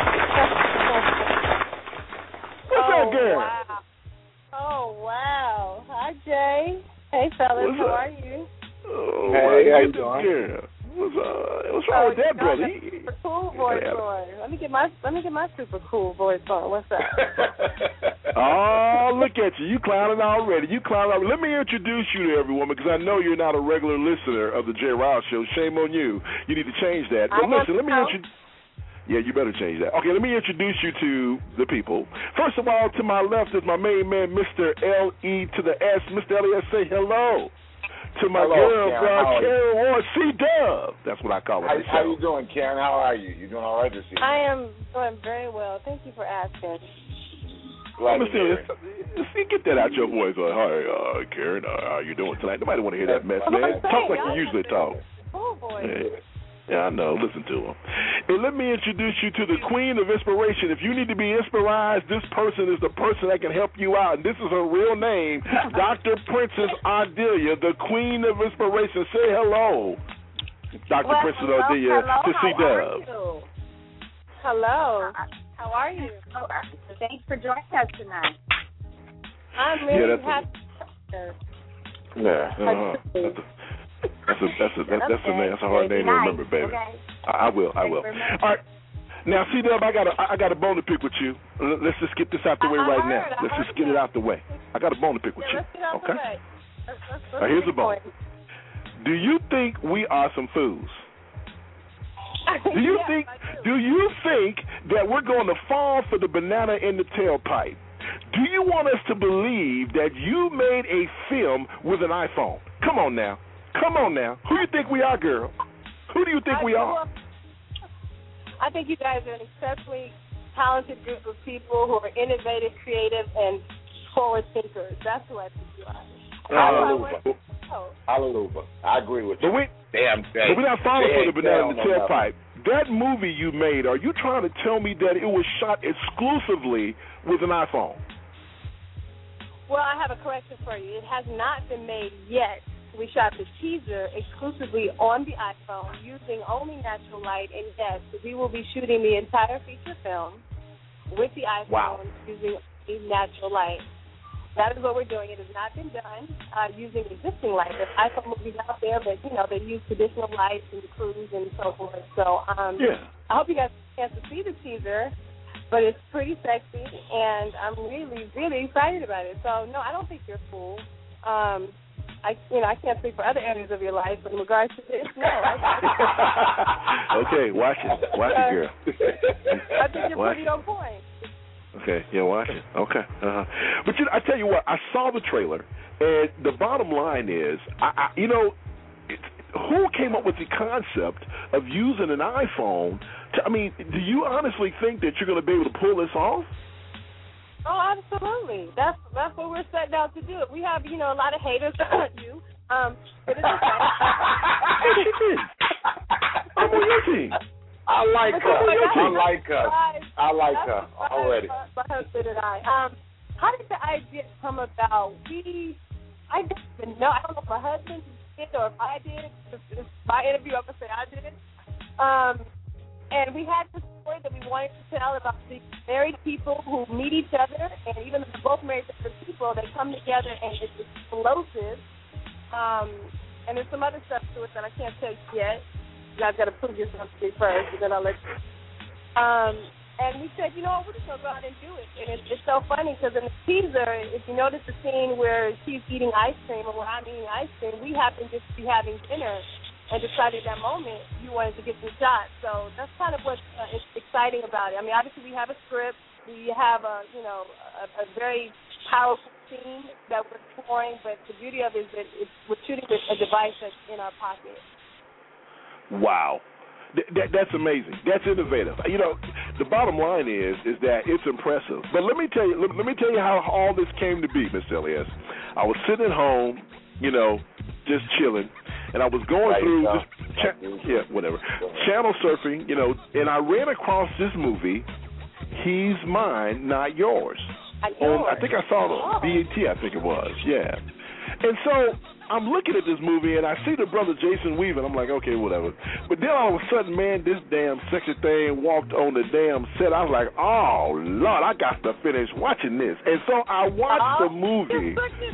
What's oh, up, girl? Wow. Oh, wow. Hi, Jay. Hey, fellas. What's How up? are you? Oh, Hey, how you doing? Yeah. What's uh, what's wrong Oh, with that, you brother? got that super cool voice on. Let me get my let me get my super cool voice on. What's up? Oh, look at you. You clowning already. You clowning already. Let me introduce you to everyone because I know you're not a regular listener of the Jay Riles Show. Shame on you. You need to change that. But I listen, let me know. introduce. Yeah, you better change that. Okay, let me introduce you to the people. First of all, to my left is my main man, Mister L E to the S. Mister L E S, say hello. To my Hello, girl, Karen. uh, How are you? Karen Ward, C-Dub. That's what I call her. How, myself. how you doing, Karen? How are you? You doing all right this evening? I am doing very well. Thank you for asking. Glad to Mister hear L E S, see, get that out your voice. Uh, Hi, uh, Karen. Uh, how you doing tonight? Nobody want to hear that mess, Well, man. I'm Talk saying, like y'all you usually have talk. Cool voice. Yeah. Yeah, I know. Listen to him. And let me introduce you to the queen of inspiration. If you need to be inspired, this person is the person that can help you out. And this is her real name, Doctor Princess Ardelia, the queen of inspiration. Say hello, Doctor Well, Princess hello, Ardelia, hello, to see how are Dub. you? Hello. How are you? Thanks for joining us tonight. I'm really Yeah, that's a- happy. Yeah, uh-huh. that's a that's a that's a that's, that's a name. That's a hard name to remember, baby. Okay. I, I will, I will. All right. Now, see, Dub, I got a I got a bone to pick with you. L- Let's just get this out the way I right heard, now. I Let's heard just get it out the way. I got a bone to pick with Yeah, you. let's get out Okay. the way. Let's, let's, let's Now, here's the get bone. going. Do you think we are some fools? Do you Yes, think I do. do you think that we're going to fall for the banana in the tailpipe? Do you want us to believe that you made a film with an iPhone? Come on now. Come on now. Who do you think we are, girl? Who do you think I we do. are? I think you guys are an exceptionally talented group of people who are innovative, creative, and forward thinkers. That's who I think you are. Hallelujah. Oh. Hallelujah. I agree with you. But we, Damn, but we're not falling for the banana in the tailpipe. tailpipe. That movie you made, are you trying to tell me that it was shot exclusively with an iPhone? Well, I have a correction for you. It has not been made yet. We shot the teaser exclusively on the iPhone using only natural light, and yes, we will be shooting the entire feature film with the iPhone Wow. using only natural light. That is what we're doing. It has not been done uh, using existing light. There's iPhone movies out there, but you know they use traditional lights and crews and so forth. So um, Yeah. I hope you guys get a chance to see the teaser. But it's pretty sexy, and I'm really, really excited about it. So, no, I don't think you're a fool. Um, I, you know, I can't speak for other areas of your life, but in regards to this, no. I, Okay, watch it. Watch it, girl. I think you're Watch pretty it. on point. Okay, yeah, watch it. Okay. Uh-huh. But you know, I tell you what, I saw the trailer, and the bottom line is, I, I you know, it, who came up with the concept of using an iPhone to, I mean, do you honestly think that you're going to be able to pull this off? Oh, absolutely. That's that's what we're setting out to do. We have, you know, a lot of haters on you, um, but it's okay. I'm on your team. I like her. I like her. I like her That's already. My husband and I. Um, how did the idea come about? We, I didn't even know. I don't know if my husband did or if I did. If, if my interview, I'm gonna say I did. Um, and we had this story that we wanted to tell about these married people who meet each other, and even though they're both married to different people, they come together and it's explosive. Um, and there's some other stuff to it that I can't tell you yet. You guys got to prove yourself to me first, and then I'll let you. Um, and we said, you know what, we're just going to go out and do it. And it's, it's so funny because in the teaser, if you notice the scene where she's eating ice cream or where I'm eating ice cream, we happen just to be having dinner and decided at that moment you wanted to get some shots. So that's kind of what's uh, it's exciting about it. I mean, obviously we have a script. We have a, you know, a, a very powerful scene that we're exploring, but the beauty of it is that it's, we're shooting with a device that's in our pocket. Wow. Th- that, that's amazing. That's innovative. You know, the bottom line is is that it's impressive. But let me tell you, let, let me tell you how all this came to be, Miss Elias. I was sitting at home, you know, just chilling, and I was going Right, through so. just cha- yeah, whatever, channel surfing, you know, and I ran across this movie, He's Mine, Not Yours. Not On, yours. I think I saw it on Oh. B E T, I think it was, yeah. And so I'm looking at this movie, and I see the brother Jason Weaver, and I'm like, okay, whatever. But then all of a sudden, man, this damn sexy thing walked on the damn set. I was like, oh, Lord, I got to finish watching this. And so I watched oh, the movie.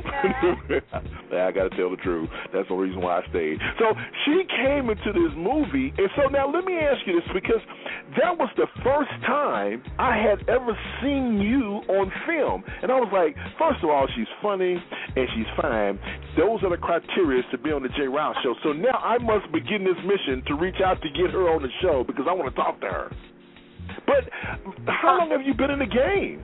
I got to tell the truth. That's the reason why I stayed. So she came into this movie, and so now let me ask you this, because that was the first time I had ever seen you on film. And I was like, first of all, she's funny, and she's fine. Those are the criteria to be on the Jay Rouse Show. So now I must begin this mission to reach out to get her on the show because I want to talk to her. But how long have you been in the game?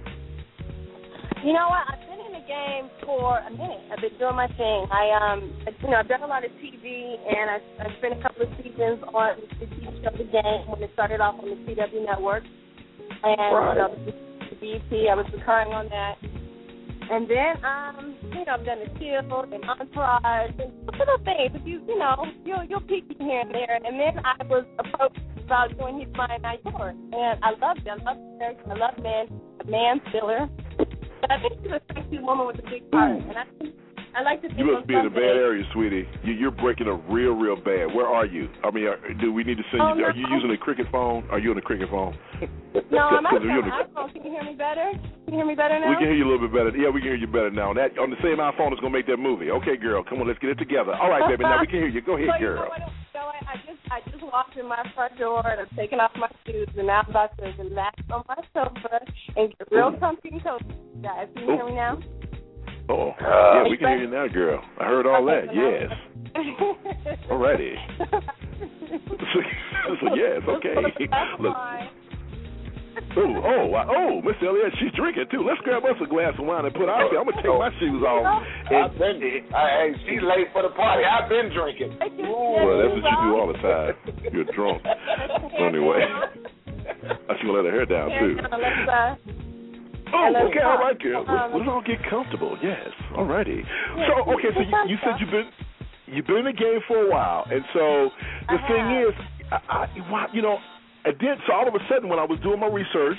You know what? I've been in the game for a minute. I've been doing my thing. I um, you know, I've done a lot of T V, and I I spent a couple of seasons on the T V show The Game when it started off on the C W network, and right. you know, the B E T. I was recurring on that. And then, um, you know, I've done the Shield and Entourage and little things. If you, you know, you'll, you'll peek here and there. And then I was approached about doing His Mine, Not Yours. And I loved it. I love sex. I love men. A man filler. But I think she's a sexy woman with a big heart. And I think I like to think you must be in a bad area, sweetie. You, you're breaking up real, real bad. Where are you? I mean, are, do we need to send oh, you? No. Are you using a cricket phone? Are you on a cricket phone? No, I'm on an iPhone. Can you hear me better? Can you hear me better now? We can hear you a little bit better. Yeah, we can hear you better now. That on the same iPhone is gonna make that movie. Okay, girl, come on, let's get it together. All right, baby, now we can hear you. Go ahead, so, girl. You know what, you know what? I just I just walked in my front door and I'm taking off my shoes and now I'm about to relax on my sofa and get real comfy and cozy. Guys, can you Ooh. hear me now? Oh, uh, yeah, we can hear you now, girl. I heard all that. Yes. Alrighty. so, so yes, okay. Look. Oh, oh, wow. oh, Miss Elliott, she's drinking too. Let's grab us a glass of wine and put our. I'm gonna take my shoes off. I've been. Hey, she's late for the party. I've been drinking. Well, that's what you do all the time. You're drunk. So anyway, I should let her hair down too. Oh, okay, all right, girl. Let's, let's all get comfortable. Yes, all righty. So, okay, so you, you said you've been you've been in the game for a while, and so the uh-huh. thing is, I, I, you know, I did. So all of a sudden, when I was doing my research,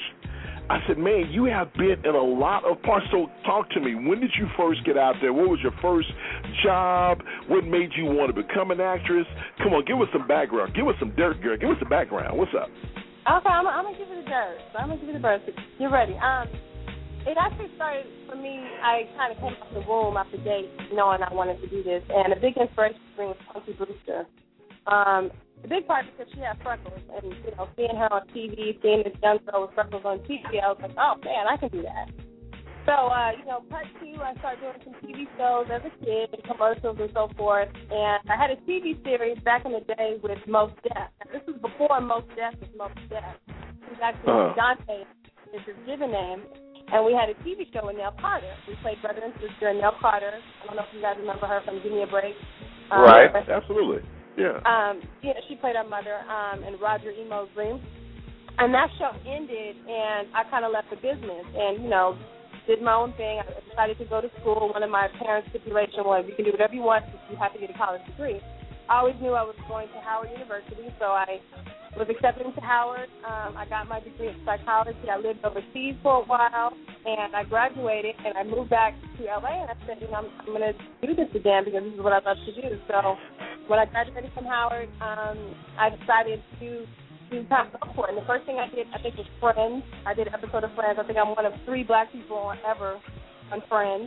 I said, "Man, you have been in a lot of parts." So, talk to me. When did you first get out there? What was your first job? What made you want to become an actress? Come on, give us some background. Give us some dirt, girl. Give us the background. What's up? Okay, I'm, I'm gonna give you the dirt. I'm gonna give you the dirt. You're ready. Um. It actually started for me, I kind of came out of the womb after date knowing I wanted to do this. And a big inspiration for me was Punky Brewster. Um, the big part is because she had freckles. And, you know, seeing her on T V, seeing this young girl with freckles on T V, I was like, oh, man, I can do that. So, uh, you know, part two, I started doing some T V shows as a kid, commercials and so forth. And I had a T V series back in the day with Mos Def. This was before Mos Def was Mos Def. He was actually uh-huh. Dante, is his given name. And we had a T V show with Nell Carter. We played brother and sister, Nell Carter. I don't know if you guys remember her from Give Me a Break. Um, right, absolutely. Yeah. Um, yeah, she played our mother um, and Roger E. Mosley. And that show ended, and I kind of left the business and, you know, did my own thing. I decided to go to school. One of my parents' stipulations was you can do whatever you want if you have to get a college degree. I always knew I was going to Howard University, so I was accepted into Howard. Um, I got my degree in psychology. I lived overseas for a while, and I graduated, and I moved back to L A, and I said, you know, I'm, I'm going to do this again because this is what I love to do. So when I graduated from Howard, um, I decided to do kind of go for it. And the first thing I did, I think, was Friends. I did an episode of Friends. I think I'm one of three black people on ever on Friends.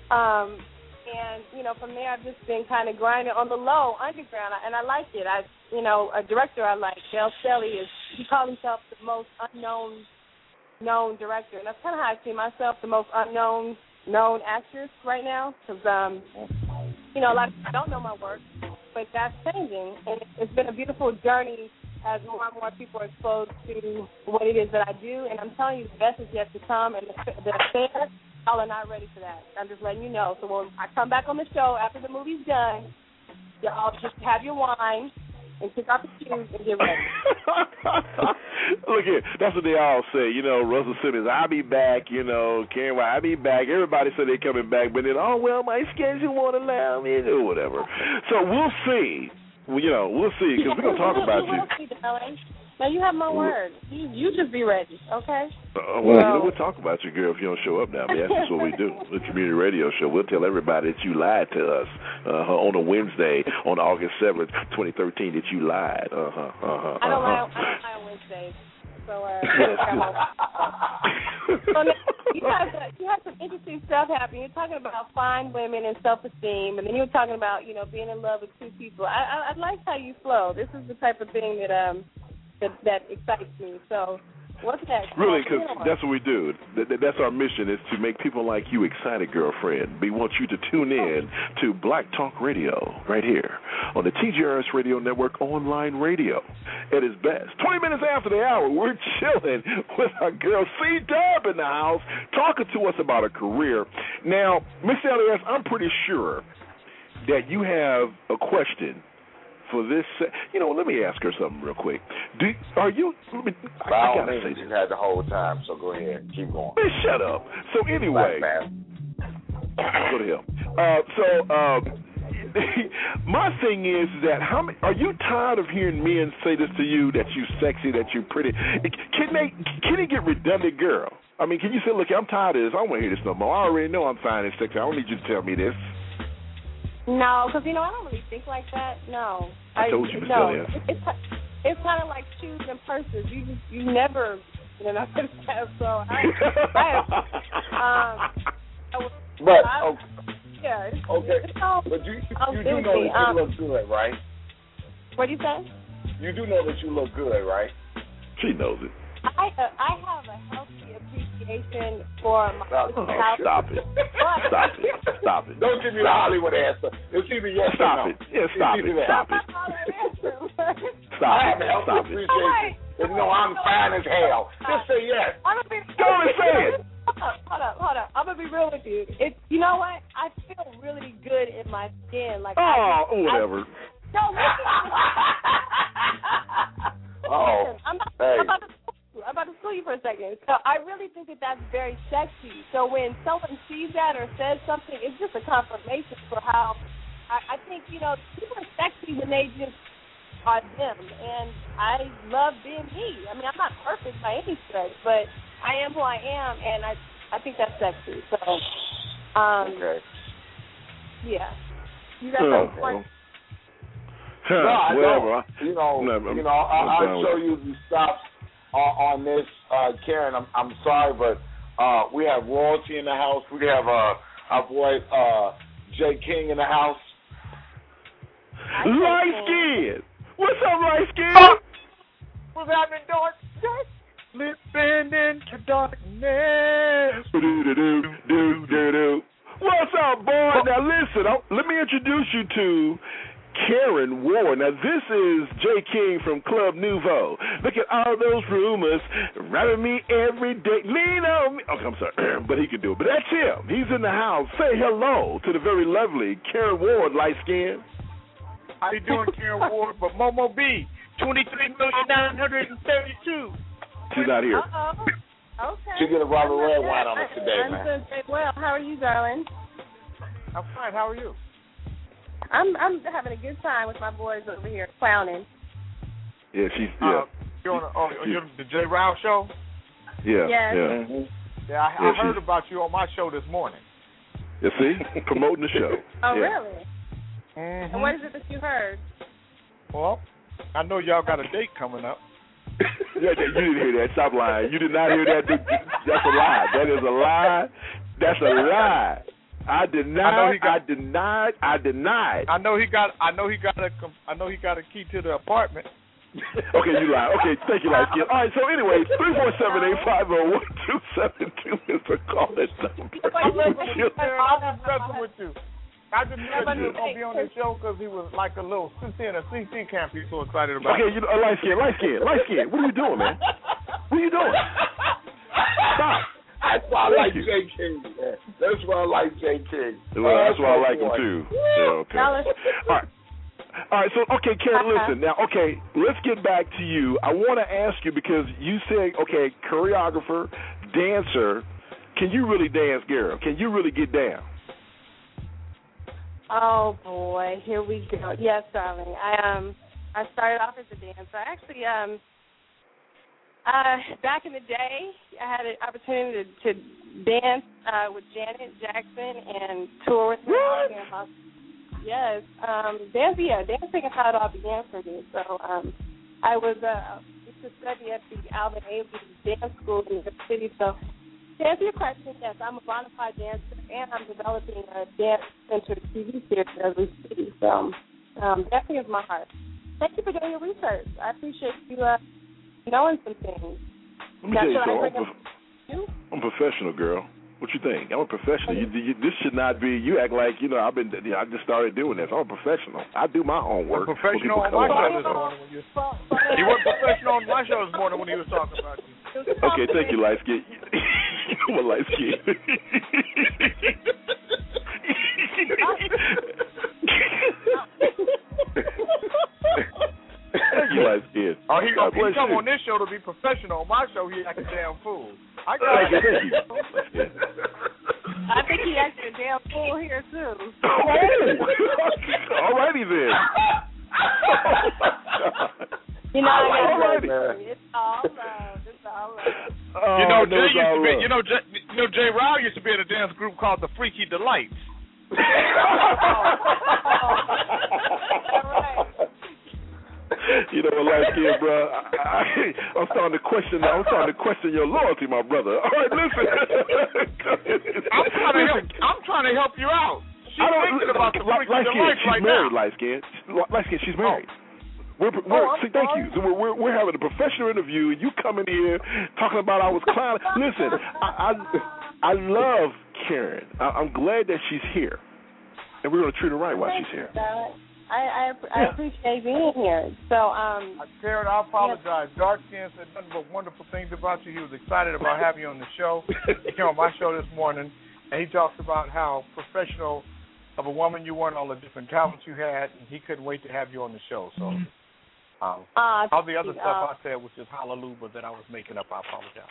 Um, and, you know, from there I've just been kind of grinding on the low, underground, and I like it. I, you know, a director I like, Dale Shelley, is, he called himself the most unknown known director. And that's kind of how I see myself, the most unknown known actress right now. Because, um, you know, a lot of people don't know my work, but that's changing. And it's been a beautiful journey as more and more people are exposed to what it is that I do. And I'm telling you, the best is yet to come. And the, the affair, y'all are not ready for that. I'm just letting you know. So when I come back on the show after the movie's done, y'all just have your wine and kick off the shoes and get ready. Look here, that's what they all say. You know, Russell Simmons, I'll be back. You know, Karen White, I'll be back. Everybody said they're coming back, but then, oh, well, my schedule won't allow me to, whatever. So we'll see. Well, you know, we'll see, because we're going to talk about you. Now you have my word. You you just be ready, okay? Uh, well, you know, we'll talk about you, girl, if you don't show up now. I mean, that's just what we do. The community radio show. We'll tell everybody that you lied to us uh, on a Wednesday on August seventh, twenty thirteen, that you lied. Uh huh. Uh huh. Uh-huh. I don't lie. I don't lie on Wednesdays. So, uh, so now, you have uh, you have some interesting stuff happening. You're talking about fine women and self-esteem, and then you were talking about you know being in love with two people. I I, I like how you flow. This is the type of thing that um that that excites me. So. What's that? Really, because that's what we do. That's our mission, is to make people like you excited, girlfriend. We want you to tune in to Black Talk Radio right here on the T J R S Radio Network online radio at its best. twenty minutes after the hour, we're chilling with our girl C-Dub in the house, talking to us about her career. Now, Miss L A S, I'm pretty sure that you have a question for this. You know, let me ask her something real quick. Do are you? Let me, I, I gotta say, you had the whole time, so go ahead, keep going. Man, shut up. So anyway, go to hell. Uh, so um, my thing is that how many, are you tired of hearing men say this to you, that you sexy, that you pretty? Can they? Can it get redundant, girl? I mean, can you say, look, I'm tired of this. I don't want to hear this no more. I already know I'm fine and sexy. I don't need you to tell me this. No, because, you know, I don't really think like that. No. I told you, Miss No. Elias. It's, it's kind of like shoes and purses. You just, you never, you know, so I, I um, I was, But, I, okay. Yeah. It's, Okay. It's all, but you, all you do know that you um, look good, right? What do you say? You do know that you look good, right? She knows it. I uh, I have a healthy appreciation for my Oh, house. Stop it. Stop it. Stop it. Don't give me the Hollywood answer. It's either yes Stop or no. it. Yeah, stop It's it. either Stop that. it. I Stop have it. a healthy Stop it. appreciation. You know, I'm fine as hell. Just say yes. I'm gonna be, Go and say it. Hold up, hold up, hold up. I'm gonna be real with you. It, you know what? I feel really good in my skin. Like, Oh, I, whatever. I, no, listen. Oh, listen, I'm, not, hey. I'm about to. I'm about to school you for a second. So I really think that that's very sexy. So when someone sees that or says something, it's just a confirmation for how I, I think, you know, people are sexy when they just are them. And I love being me. I mean, I'm not perfect by any stretch, but I am who I am, and I I think that's sexy. So, um, okay. yeah. You got Oh, some point? Huh, No, I whatever. don't. You know, No, I'm- you know, I, I'm I'll fine show with you the stops on, on this, uh, Karen. I'm, I'm sorry, but uh, we have royalty in the house. We have uh, our boy uh, Jay King in the house. Light skin. What's up, light skin? What's happening, dark? Slipping into darkness. Do do do do do do. What's up, boy? Now listen, I, let me introduce you to Karen Ward. Now this is Jay King from Club Nouveau. Look at all those rumors writing me every day. Lean on me. Okay, I'm sorry, but he can do it. But that's him. He's in the house. Say hello to the very lovely Karen Ward, light skin. How you doing, Karen Ward? But Momo B, twenty-three million nine hundred thirty-two. She's not here. Uh-oh. Okay. She get a Robert Red wine on us today, I'm man. doing very well. How are you, darling? I'm fine. How are you? I'm I'm having a good time with my boys over here clowning. Yeah, she's yeah. Uh, you're on, the, on, on the Jay Rao show? Yeah, Yes. yeah. Mm-hmm. Yeah, I, Yeah, I heard she's- about you on my show this morning. You see, promoting the show. Oh, yeah. really? Mm-hmm. And what is it that you heard? Well, I know y'all got a date coming up. Yeah, you didn't hear that. Stop lying. You did not hear that. That's a lie. That is a lie. That's a lie. I denied. I know he got- I denied. I denied. I know he got. I know he got a. com- I know he got a key to the apartment. Okay, you lied. Okay, thank you, light skin. All right. So, anyways, three four seven eight five zero one two seven two is the call that number. I'm messing with you, Karen. I'm just messing with you. I just knew that you was gonna be on the show because he was like a little sincere in a C C camp. He's so excited about. Okay, you know, uh, light skin, light skin, light skin. What are you doing, man? What are you doing? Stop. That's why I Thank like you. Jay King. Man. That's why I like Jay King. Well, that's why I like him boy. too. Yeah, okay. All right. All right, so, okay, Karen, listen. Now, okay, let's get back to you. I want to ask you because you said, okay, choreographer, dancer. Can you really dance, girl? Can you really get down? Oh boy, here we go. Yes, darling. I um I started off as a dancer. I actually um Uh, back in the day, I had an opportunity to, to dance uh, with Janet Jackson and tour with her. Yes, um, dance, yeah, dancing is how it all began for me. So um, I was uh, used to study at the Alvin Ailey Dance School in New York City. So to answer your question, yes, I'm a bona fide dancer, and I'm developing a dance-centered T V series as we speak. So um, dancing is my heart. Thank you for doing your research. I appreciate you uh, knowing some things. Let me now, tell you I something. bring I'm, up you? I'm a professional, girl. What you think? I'm a professional. You, you, this should not be. You act like you know. I've been. You know, I just started doing this. I'm a professional. I do my own work. Professional on my show this morning. When you, you weren't professional on my show this morning when he was talking about you. Okay, thank you, light skin. I'm a light skin. You light skin. Oh, he, he come on this show to be professional. On my show, he like a damn fool. I got thank it. You, thank you. I think he actually a damn fool here too. Oh, all righty then. You know, I got Alrighty. it's all love. It's all love. Oh, you know, Jay no, used to be. love. You know, Jay, you know, Jay Ryle used to be in a dance group called the Freaky Delights. You know what, light skin, bro? I, I, I'm starting to question. I'm starting to question your loyalty, my brother. All right, listen. I'm trying to help. I'm trying to help you out. She's I don't, thinking about the light, Freaky light skin, Delights she's right married, now. light skin. Light skin, she's married. We're, we're Oh, see, thank you. So we're, we're we're having a professional interview. You come in here talking about I was clowning. Listen, I, I I love Karen. I, I'm glad that she's here, and we're gonna treat her right while she's here. I, I I appreciate being here. So, um, Karen, I apologize. Yeah. Dark Skin said nothing but wonderful things about you. He was excited about having you on the show. He came on my show this morning, and he talks about how professional of a woman you were and all the different talents you had, and he couldn't wait to have you on the show. So, um, uh, all the other uh, stuff I said was just hallelujah that I was making up. I apologize.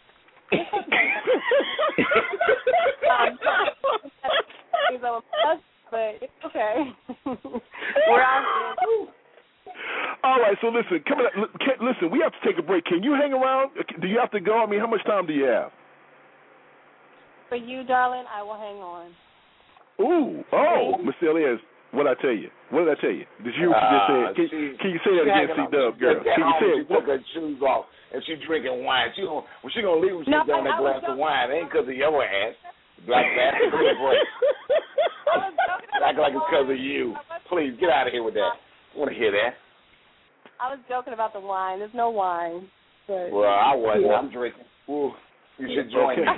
um, but it's okay. We're out here. All right, so listen, coming up, listen, we have to take a break. Can you hang around? Do you have to go? I mean, how much time do you have? For you, darling, I will hang on. Ooh, oh, Miss Elias, what did I tell you? What did I tell you? Did you uh, just say it? Can, she, can you say that again, C-Dub, girl? Can you say it? She took her shoes off and she drinking wine. She gonna, well, she gonna leave when she no, done that glass of wine. It ain't because of your ass. Black ass, give me a break. Act like it's because of you. Please, get out of here with that. I want to hear that. I was joking about the wine. There's no wine. But well, I wasn't. I'm drinking. Ooh, you should join okay. me.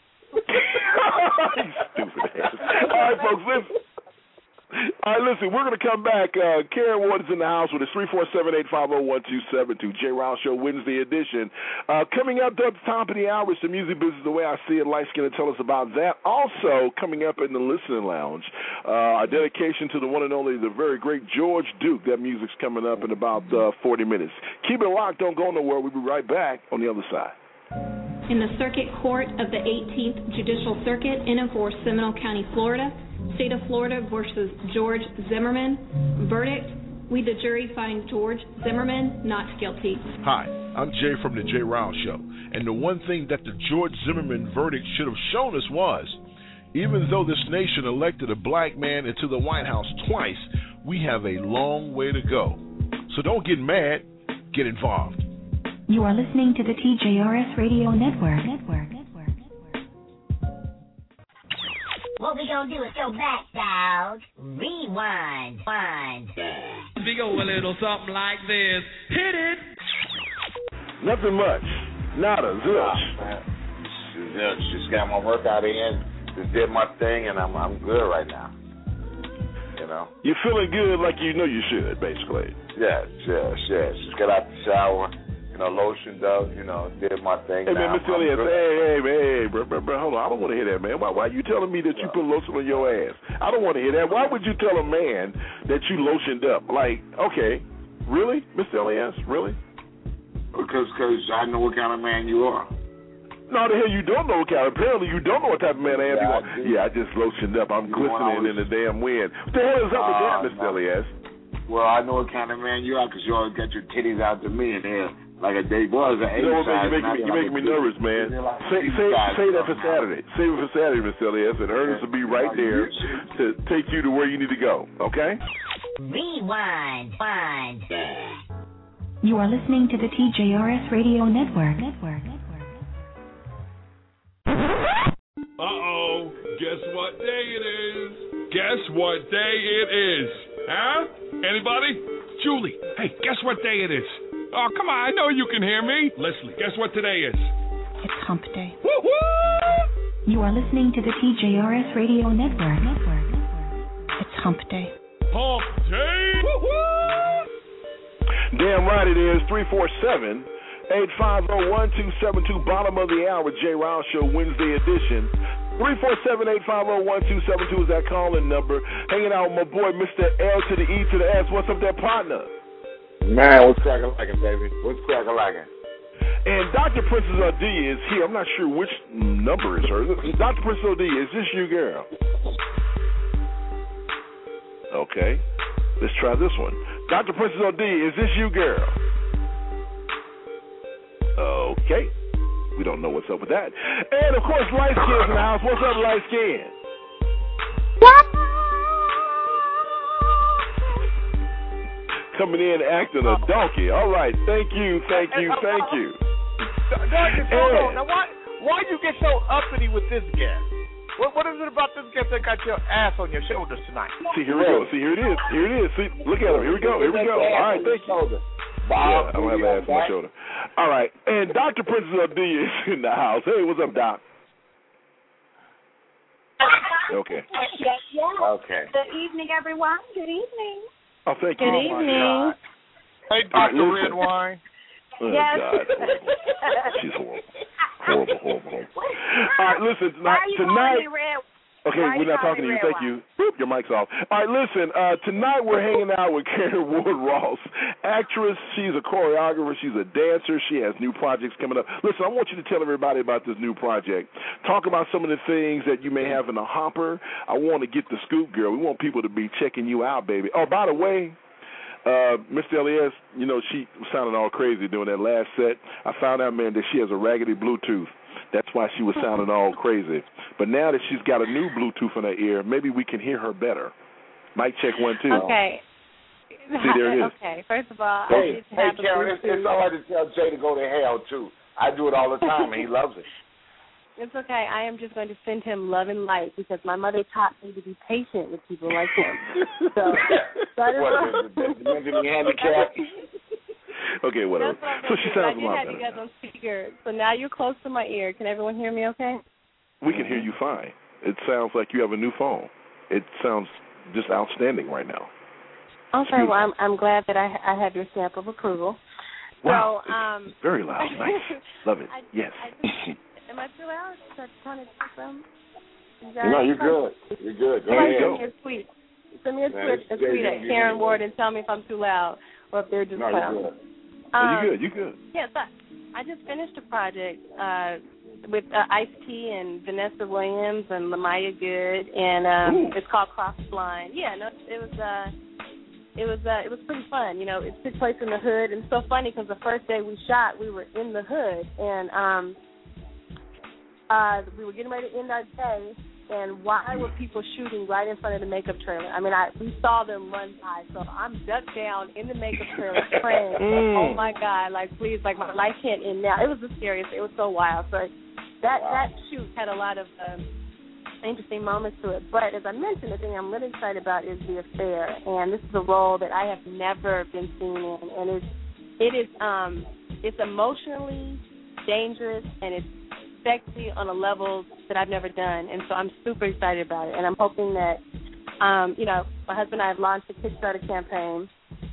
Stupid ass. All right, folks, listen. All right, listen, we're going to come back. Uh, Karen Ward is in the house with us, three four seven, eight five zero, one two seven two, Jay Ryle Show Wednesday edition. Uh, coming up at the top of the hour is the music business, the way I see it. Light's going to tell us about that. Also, coming up in the listening lounge, uh, our dedication to the one and only, the very great George Duke. That music's coming up in about uh, forty minutes. Keep it locked. Don't go nowhere. We'll be right back on the other side. In the Circuit Court of the eighteenth Judicial Circuit in and for Seminole County, Florida, State of Florida versus George Zimmerman. Verdict, we the jury find George Zimmerman not guilty. Hi, I'm Jay from the Jay Ryle Show, and the one thing that the George Zimmerman verdict should have shown us was, even though this nation elected a black man into the White House twice, we have a long way to go. So don't get mad, get involved. You are listening to the T J R S Radio Network. Network. What we gonna do is go back, dog. Rewind. Wind. We go a little something like this. Hit it. Nothing much. Nada. Zilch. Zilch. Just got my workout in. Just did my thing, and I'm I'm good right now. You know. You're feeling good like you know you should, basically. Yes, yes, yes. Just got out the shower. You know, lotioned up, you know, did my thing. Hey, now. man, Mister Elias, hey, hey, hey, bro, bro, bro, hold on. I don't want to hear that, man. Why, why are you telling me that you put lotion on your ass? I don't want to hear that. Why would you tell a man that you lotioned up? Like, okay, really, Mister Elias, really? Because cause I know what kind of man you are. No, the hell you don't know what kind. Apparently you don't know what type of man I am. Yeah, you I, yeah, I just lotioned up. I'm you glistening was, in the damn wind. What the hell is up with uh, that, Mister No. Elias? Well, I know what kind of man you are because you always got your titties out to me and there. Like a day was an You know what, size. man? You're making me, you're making me nervous, man. Say, say, say that for Saturday. Save it for Saturday, Miss Elias, and Ernest will be right there to take you to where you need to go. Okay? Rewind. Rewind. You are listening to the T J R S Radio Network. Network. Uh-oh. Guess what day it is? Guess what day it is? Huh? Anybody? Julie, hey, guess what day it is? Oh, come on, I know you can hear me. Leslie, guess what today is? It's Hump Day. Woo-hoo! You are listening to the T J R S Radio Network. Network. It's Hump Day. Hump Day! Woo-hoo! Damn right it is. three four seven, eight five zero, one two seven two. Bottom of the hour, Jay Rouse Show, Wednesday edition. three four seven, eight five zero, one two seven two is that calling number. Hanging out with my boy, Mister L to the E to the S. What's up there, partner? Man, what's crackin'-lackin', baby? What's crackin'-lackin'? And Doctor Princess O D is here. I'm not sure which number is her. Doctor Princess O D, is this you, girl? Okay. Let's try this one. Doctor Princess O D, is this you, girl? Okay. We don't know what's up with that. And, of course, Light Skin's in the house. What's up, Light Skin? What? Coming in acting a donkey. All right. Thank you, thank you, thank you. Dorcas, hold on. Now, why, why you get so uppity with this guest? What, what is it about this guest that got your ass on your shoulders tonight? See, here we go. See, here it is. Here it is. See, look at him. Here we go. Here we go. All right, thank you. Yeah, I don't have ass on my shoulder. All right. And Doctor Princess O D is in the house. Hey, what's up, Doc? Okay. Yes, yes. Okay. Good evening, everyone. Good evening. Oh, thank Good you. Good evening. Hey, Doctor Right, Redwine. Oh, yes. God. She's horrible. Horrible, horrible, horrible. All right, listen, tonight. Why are you tonight calling me Red? Okay, Why we're not talking to you. Thank you. Boop, your mic's off. All right, listen. Uh, tonight we're hanging out with Karen Wood-Ross, actress. She's a choreographer. She's a dancer. She has new projects coming up. Listen, I want you to tell everybody about this new project. Talk about some of the things that you may have in the hopper. I want to get the scoop, girl. We want people to be checking you out, baby. Oh, by the way, uh, Mister Elias, you know, she was sounding all crazy doing that last set. I found out, man, that she has a raggedy Bluetooth. That's why she was sounding all crazy. But now that she's got a new Bluetooth in her ear, maybe we can hear her better. Mic check one, two. Okay. See, there it is. Okay, first of all, Hey, I need to hey have Karen, a it's, it's all right to tell Jay to go to hell, too. I do it all the time, and he loves it. It's okay. I am just going to send him love and light because my mother taught me to be patient with people like him. So, so I just What, is it, mentally handicapped? Okay, whatever. So she sounds a I lot did have better. you guys on speaker, so now you're close to my ear. Can everyone hear me okay? We can hear you fine. It sounds like you have a new phone. It sounds just outstanding right now. Okay, well, I'm I'm glad that I I have your stamp of approval. Wow, So, um, it's very loud. Nice. Love it. I, Yes. I just, am I too loud? Should I turn it to some? No, you're good. You're good. Go Somebody ahead. send me a tweet. Send me a Man, tweet, a it's- tweet it's- at Karen Ward and tell me if I'm too loud or if they're just No, loud. you're good. Oh, you good. You good. Yes, I, I just finished a project uh, with uh, Ice-T and Vanessa Williams and Lamaya Good, and um, it's called Cross the Line. Yeah, no, it was uh, it was uh, it was pretty fun. You know, it took place in the hood, and it's so funny because the first day we shot, we were in the hood, and um, uh, we were getting ready to end our day. And why were people shooting right in front of the makeup trailer? I mean, I we saw them run by, so I'm ducked down in the makeup trailer praying, Mm. oh, my God, like, please, like, my life can't end now. It was the scariest. It was so wild. So that, Wow. that shoot had a lot of um, interesting moments to it. But as I mentioned, the thing I'm really excited about is The Affair. And this is a role that I have never been seen in. And it's, it is um, it's emotionally dangerous, and it's sexy on a level that I've never done, and so I'm super excited about it. And I'm hoping that, um, you know, my husband and I have launched a Kickstarter campaign,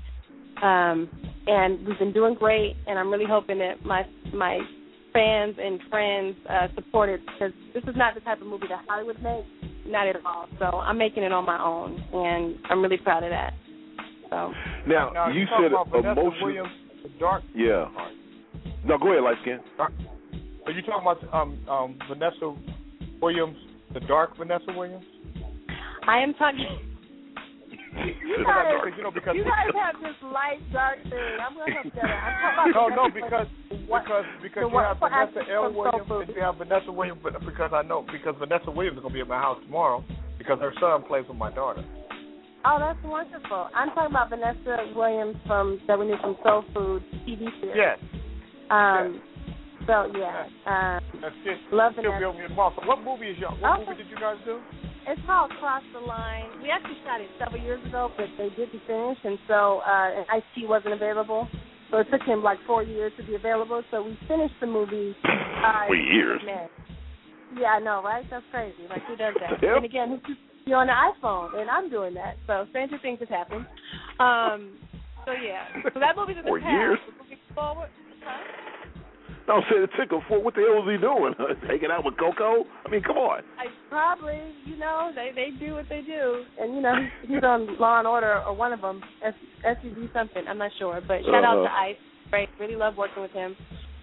um, and we've been doing great. And I'm really hoping that my my fans and friends uh, support it, because this is not the type of movie that Hollywood makes, not at all. So I'm making it on my own, and I'm really proud of that. So now, now you you said talking about Vanessa emotion. Williams, the dark. Yeah. No, go ahead, light skin. Dark. Are you talking about um, um, Vanessa Williams, the dark Vanessa Williams? I am talking. You guys, you know, because you guys have this light dark thing. I'm gonna help you. I'm no, talking no, about because what, because because you have Vanessa L. Williams and you have Vanessa Williams, but because I know because Vanessa Williams is gonna be at my house tomorrow because her son plays with my daughter. Oh, that's wonderful. I'm talking about Vanessa Williams from that we knew from Soul Food T V series. Yes. Um. Yes. So yeah. Um, that's it. Love She'll Vanessa. be over here tomorrow. So what movie is y'all? What okay. movie did you guys do? It's called Cross the Line. We actually shot it several years ago, but they didn't finish, and so uh, and Ice-T wasn't available. So it took him like four years to be available. So we finished the movie. Uh, four years? Yeah, I know, right? That's crazy. Like, who does that? Yep. And again, you're on the iPhone, and I'm doing that. So stranger things have happened. Um, so, yeah. So that movie's in the Four past. years? Moving forward. Huh? No, say it took him for what the hell was he doing? Hanging out with Coco? I mean, come on. I probably, you know, they they do what they do, and you know he's, he's on Law and Order or one of them, S U V something. I'm not sure, but shout uh-huh. out to Ice. Great, really love working with him.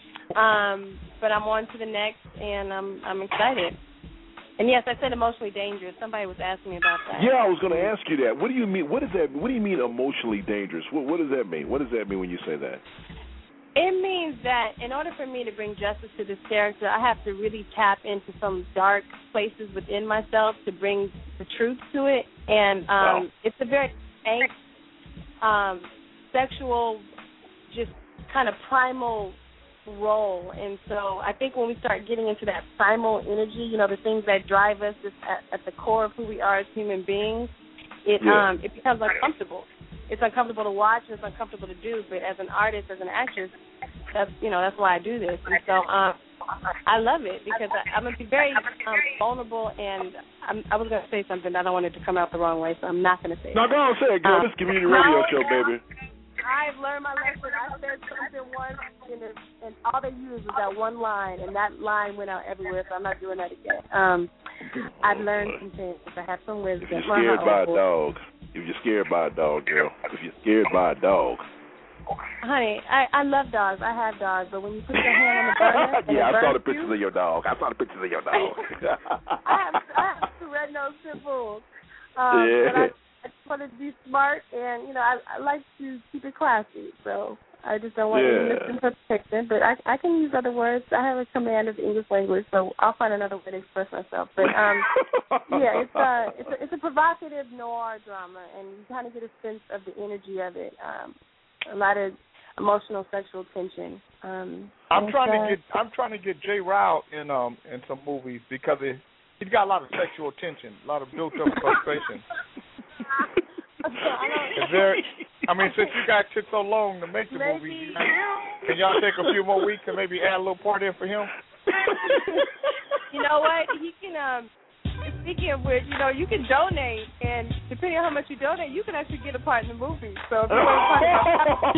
Um, but I'm on to the next, and I'm I'm excited. And yes, I said emotionally dangerous. Somebody was asking me about that. Yeah, I was going to ask you that. What do you mean? What does that? What do you mean emotionally dangerous? What What does that mean? What does that mean when you say that? It means that in order for me to bring justice to this character, I have to really tap into some dark places within myself to bring the truth to it. And um, wow. It's a very angst, um, sexual, just kind of primal role. And so I think when we start getting into that primal energy, you know, the things that drive us just at, at the core of who we are as human beings, it yeah. um, it becomes uncomfortable. It's uncomfortable to watch, it's uncomfortable to do, but as an artist, as an actress, that's, you know, that's why I do this. And so um, I love it because I, I'm going to be very um, vulnerable, and I'm, I was going to say something. I don't want it to come out the wrong way, so I'm not going to say it. No, go on, say it, girl. Um, this is community radio no, show, baby. I've learned my lesson. I said something once, and, it, and all they used was that one line, and that line went out everywhere, so I'm not doing that again. Um, I've learned some things. I have some wisdom. If you're scared by a dog, if you're scared by a dog, girl, if you're scared by a dog. Honey, I, I love dogs. I have dogs, but when you put your hand on the burner, and yeah, it I saw the burns pictures you, of your dog. I saw the pictures of your dog. I have I have two red-nosed pit bulls. Um, yeah. But I, I just want to be smart, and you know, I, I like to keep it classy. So I just don't want yeah. any misinterpretation. But I I can use other words. I have a command of the English language, so I'll find another way to express myself. But um, yeah, it's a it's a it's a provocative noir drama, and you kind of get a sense of the energy of it. Um, a lot of emotional, sexual tension. Um, I'm trying uh, to get I'm trying to get Jay Ryle in um in some movies because it, he's got a lot of sexual tension, a lot of built up frustration. Is there? I mean, since you guys took so long to make the maybe, movie, can y'all take a few more weeks and maybe add a little part in for him? You know what? He can. Um, speaking of which, you know, you can donate, and depending on how much you donate, you can actually get a part in the movie. So if you want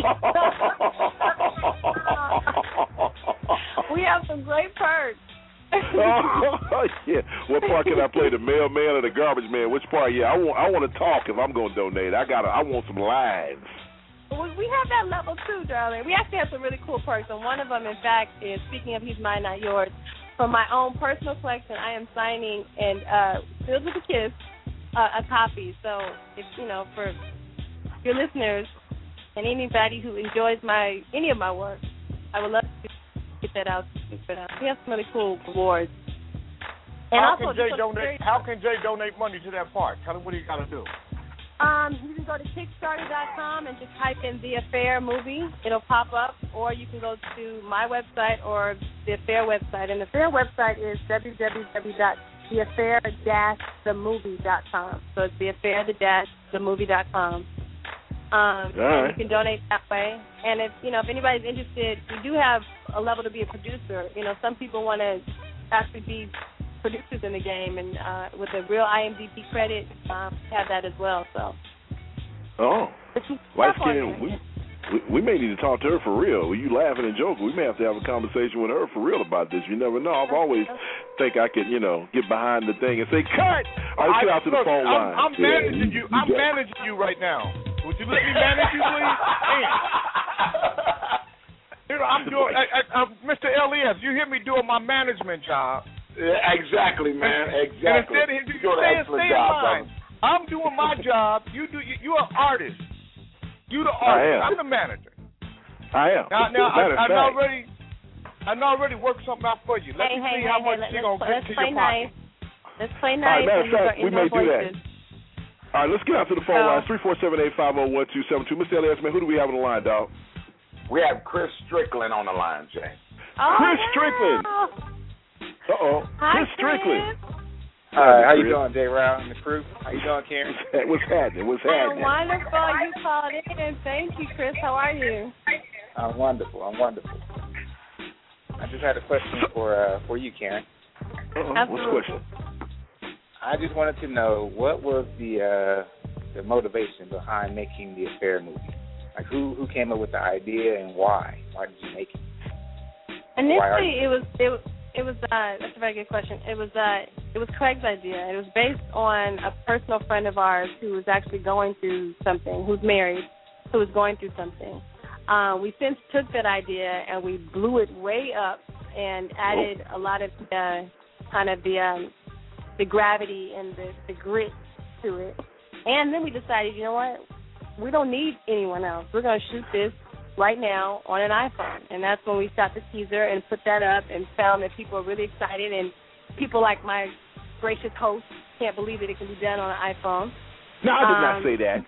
to we have some great perks. Oh, yeah. What part can I play? The mailman or the garbage man? Which part? Yeah, I want. I want to talk if I'm going to donate. I got. I want some lines. Well, we have that level too, darling. We actually have some really cool perks, and one of them, in fact, is speaking of He's Mine, Not Yours. From my own personal collection, I am signing and uh, filled with a kiss uh, a copy. So, if you know, for your listeners and anybody who enjoys my any of my work, I would love to get that out. But uh, we have some really cool awards. And how also, can Jay donate? How can Jay donate money to that part? Tell him what he got to do. Um, you can go to Kickstarter dot com and just type in The Affair movie. It'll pop up, or you can go to my website or The Affair website. And the Affair website is w w w dot the affair dash the movie dot com. So it's the affair dash the movie dot com. Um, right. And you can donate that way. And if you know if anybody's interested, we do have a level to be a producer. You know, some people want to actually be producers in the game, and uh, with a real I M D B credit, um, have that as well. So, oh, light skin. We, we we may need to talk to her for real. You laughing and joking? We may have to have a conversation with her for real about this. You never know. I've always think I could, you know, get behind the thing and say, "Cut!" I'll get out to the look, phone I'm, line. I'm yeah, managing you. you I'm got... managing you right now. Would you let me manage you, please? You know, I'm doing, I, I, uh, Mister Elias. You hear me doing my management job? Yeah, exactly, man. Exactly. And instead, you doing an excellent job, brother. I'm doing my job. You do. You, you're an artist. You the I artist. am. I'm the manager. I am. Now, now Matter I, of I fact. already, I already worked something out for you. Let hey, me hey, see hey, how hey, much let, you're let's, gonna let's get to play your nice. pocket. Let's play All right, nice. matter and of use our fact, we may indoor do that. voices. All right, let's get out to the phone So- lines. three four seven, eight five zero, one two seven two. Mister Elias, man, who do we have on the line, dog? We have Chris Strickland on the line, Jay. Oh, Chris wow. Strickland. Uh-oh. Hi, Chris Strickland. Hi, how you Chris. doing, Jay Rao and the crew? How you doing, Karen? What's happening? What's Oh, happening? wonderful. You called in. Thank you, Chris. How are you? I'm wonderful. I'm wonderful. I just had a question for uh, for you, Karen. Uh-oh. What's the question? I just wanted to know what was the uh, the motivation behind making the Affair movie. Like, who who came up with the idea and why? Why did you make it? Initially, it was it was it was uh, that's a very good question. It was uh, it was Craig's idea. It was based on a personal friend of ours who was actually going through something, who's married, who was going through something. Uh, we since took that idea and we blew it way up and added a lot of uh, kind of the um, the gravity and the, the grit to it. And then we decided, you know what? We don't need anyone else. We're going to shoot this right now on an iPhone. And that's when we shot the teaser and put that up and found that people are really excited. And people like my gracious host can't believe that it can be done on an iPhone. No, I did Um, not say that.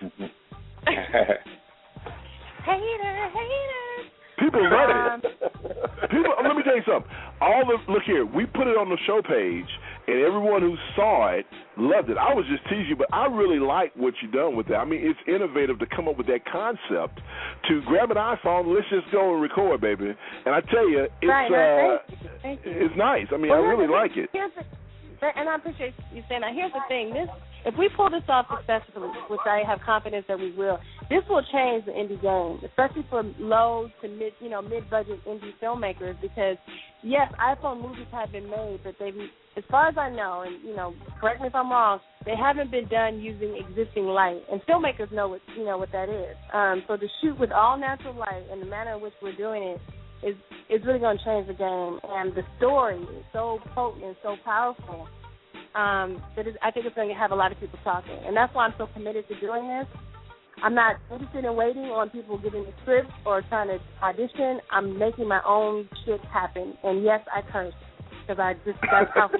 Hater, hater. People love Um, it. People, let me tell you something. All the look here, we put it on the show page, and everyone who saw it loved it. I was just teasing you, but I really like what you done with that. I mean, it's innovative to come up with that concept to grab an iPhone. Let's just go and record, baby. And I tell you, it's right, uh, right, thank you. Thank you. it's nice. I mean, Well, I really here's- like it. Here's the, and I appreciate you saying that. Here's the thing: this, if we pull this off successfully, which I have confidence that we will, this will change the indie game, especially for low to mid, you know, mid-budget indie filmmakers. Because yes, iPhone movies have been made, but they've, as far as I know, and you know, correct me if I'm wrong, they haven't been done using existing light. And filmmakers know what you know what that is. Um, so to shoot with all natural light and the manner in which we're doing it is is really going to change the game. And the story is so potent and so powerful um, that it, I think it's going to have a lot of people talking. And that's why I'm so committed to doing this. I'm not interested in waiting on people getting the script or trying to audition. I'm making my own shit happen. And yes, I curse because I just that's how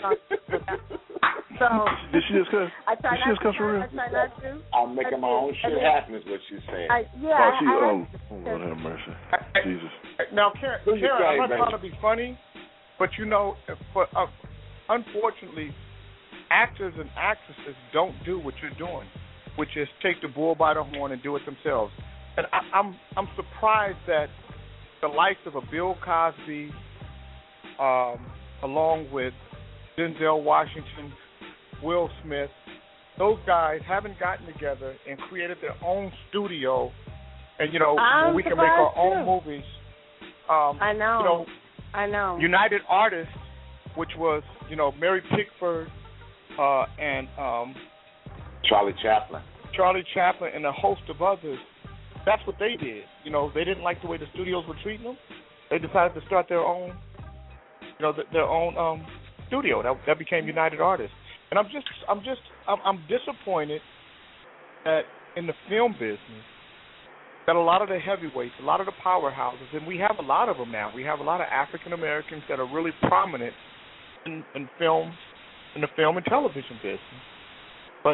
So Did she just cuss? I try Did she not just cuss for to. real? I try not to. I'm making my own I shit did. happen is what she's saying. I, yeah, Oh, she, I, I, oh, Lord have mercy. Jesus. Now, Karen, Who you Karen I'm say, not baby? trying to be funny, but you know, for, uh, unfortunately, actors and actresses don't do what you're doing, which is take the bull by the horn and do it themselves. And I, I'm I'm surprised that the likes of a Bill Cosby, um, along with Denzel Washington, Will Smith, those guys haven't gotten together and created their own studio, and you know I'm where we can make our surprised, own too. movies. Um, I know. You know, I know. United Artists, which was you know Mary Pickford uh, and um, Charlie Chaplin. Charlie Chaplin and a host of others. That's what they did. You know, they didn't like the way the studios were treating them. They decided to start their own, you know, th- their own um, studio. That, that became United Artists. And I'm just, I'm just, I'm, I'm disappointed that in the film business, that a lot of the heavyweights, a lot of the powerhouses, and we have a lot of them now. We have a lot of African Americans that are really prominent in, in film, in the film and television business. But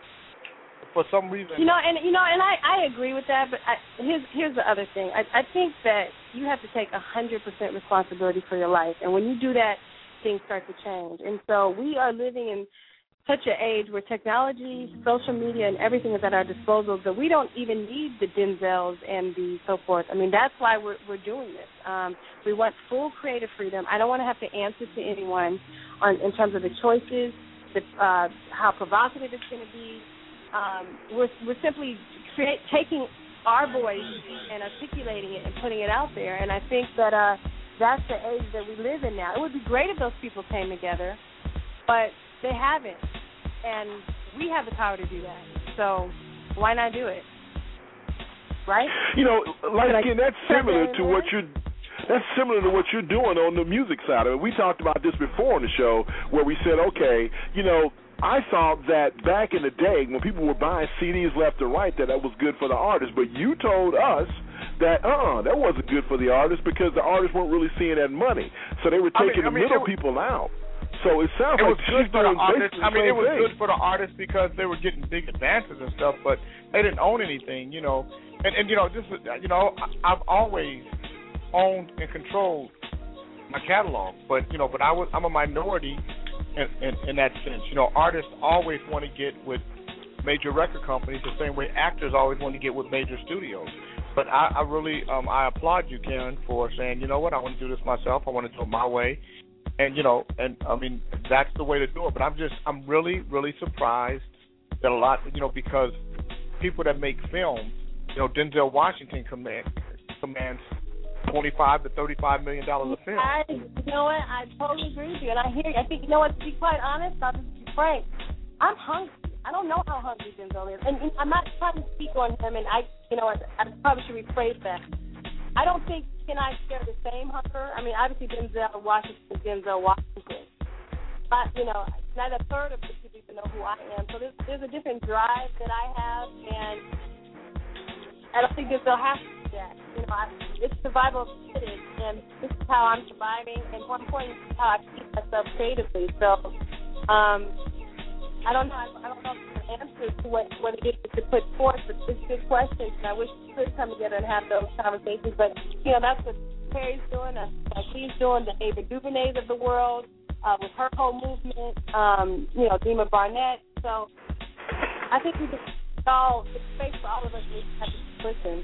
for some reason, You know, and you know, and I, I agree with that. But I, here's here's the other thing. I, I think that you have to take a hundred percent responsibility for your life, and when you do that, things start to change. And so we are living in such an age where technology, social media, and everything is at our disposal that we don't even need the Denzels and the so forth. I mean, that's why we're we're doing this. Um, we want full creative freedom. I don't want to have to answer to anyone on in terms of the choices, the, uh, how provocative it's going to be. Um, we're we're simply create, taking our voice and articulating it and putting it out there. And I think that uh, that's the age that we live in now. It would be great if those people came together, but they haven't, and we have the power to do that. So why not do it? Right? You know, like Can I- again, that's similar to what you're. That's similar to what you're doing on the music side of it. We talked about this before on the show where we said, okay, you know, I thought that back in the day when people were buying C Ds left and right that that was good for the artist, but you told us that uh-uh, that wasn't good for the artist because the artists weren't really seeing that money, so they were taking I mean, I mean, the middle was, people out. So it sounds it like was she's good for the doing artists. basically I mean, the it was same good thing. for the artists because they were getting big advances and stuff, but they didn't own anything, you know. And, and you know, this is, you know, I, I've always owned and controlled my catalog, but you know, but I was I'm a minority in, in, in that sense. You know, artists always want to get with major record companies the same way actors always want to get with major studios. But I, I really um, I applaud you, Karen, for saying, you know what, I want to do this myself. I want to do it my way, and you know, and I mean that's the way to do it. But I'm just I'm really really surprised that a lot, you know, because people that make films, you know, Denzel Washington command, commands twenty-five to thirty-five million dollars a film. I, you know what? I totally agree with you, and I hear you. I think, you know what? To be quite honest, I'll just be frank. I'm hungry. I don't know how hungry Denzel is, and, and I'm not trying to speak on him. And I, you know, I, I probably should rephrase that. I don't think he and I share the same hunger. I mean, obviously Denzel Washington is Denzel Washington, but you know, not a third of the people even know who I am. So there's there's a different drive that I have, and I don't think Denzel has to do that. You know, I, it's survival of the fittest, and this is how I'm surviving, and more importantly, this is how I keep myself creatively. So, um, I don't know. I, I don't know if there's an answer to what, what it is to put forth, but it's good questions, and I wish we could come together and have those conversations. But, you know, that's what Terry's doing. That's what she's doing, the Ava DuVernays of the world, uh, with her whole movement, um, you know, Dima Barnett. So I think we just all, it's space for all of us to have to listen.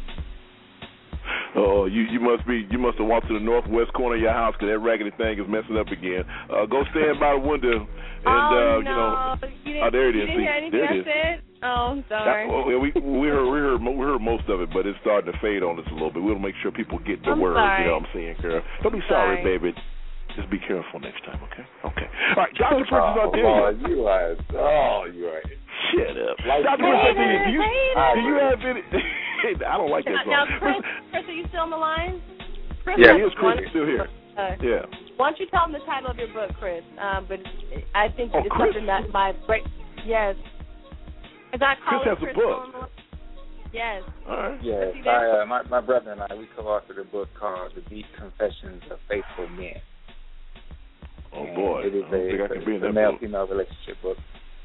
Oh, you you must be you must have walked to the northwest corner of your house because that raggedy thing is messing up again. Uh, go stand by the window and oh, uh, no. you know. You oh, there it you is. Didn't See, hear anything there it I is. said? Oh, sorry. That, well, we we heard we heard we heard most of it, but it's starting to fade on us a little bit. We'll make sure people get the I'm words. sorry. You know what I'm saying, girl? Don't be I'm sorry, sorry. baby. Just be careful next time, okay? Okay. All right, Doctor Prince is on there. Oh, you are. Oh, you are. Shut up. Like, Doctor Prince, do you, do you, Hater. do you have any? I don't like that Now, song. Chris, Chris, are you still on the line? Chris, Yeah, has he is. Chris one- is still here. Uh, Yeah. Why don't you tell them the title of your book, Chris? Um, but I think Oh, it's Chris? something that my break. Yes. Is that Chris has a Chris book. on the- Yes. All right. Yes, Is he there? I, uh, my, my brother and I, we co-authored a book called The Deep Confessions of Faithful Men. Oh, And boy. It is I don't think I a, can be in it's a that book. male-female relationship book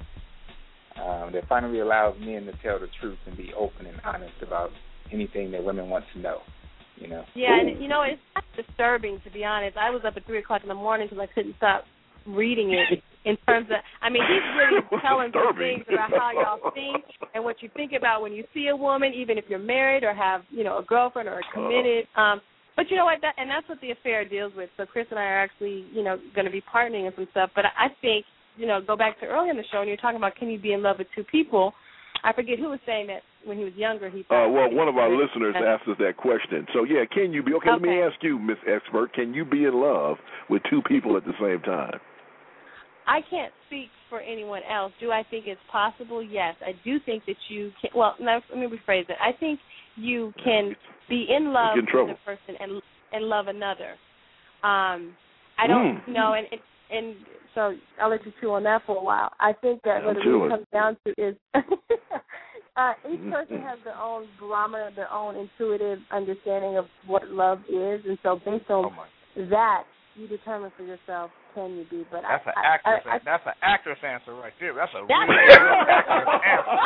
um, that finally allows men to tell the truth and be open and honest about anything that women want to know. You know. Yeah, and you know, it's not disturbing, to be honest. I was up at three o'clock in the morning because I couldn't stop reading it. In terms of, I mean, he's really telling some things about how y'all think and what you think about when you see a woman, even if you're married or have, you know, a girlfriend or are committed. Um, but you know what? That, and that's what the affair deals with. So Chris and I are actually, you know, going to be partnering in some stuff. But I think, you know, go back to earlier in the show, and you're talking about can you be in love with two people. I forget who was saying that when he was younger. He thought Uh, well, one of our listeners asked us that question. So, yeah, can you be, okay, let me ask you, Miss Expert, can you be in love with two people at the same time? I can't speak for anyone else. Do I think it's possible? Yes. I do think that you can. Well, no, let me rephrase it. I think you can be in love in with trouble. a person and and love another. Um, I don't Mm. know, and, and and so I'll let you chew on that for a while. I think that I'm what it chewing. really comes down to is uh, each person has their own barometer, their own intuitive understanding of what love is, and so based on that, you determine for yourself can you be. But That's I, an I, actress. I, I, that's an actress answer right there. That's a That's really a- actress answer.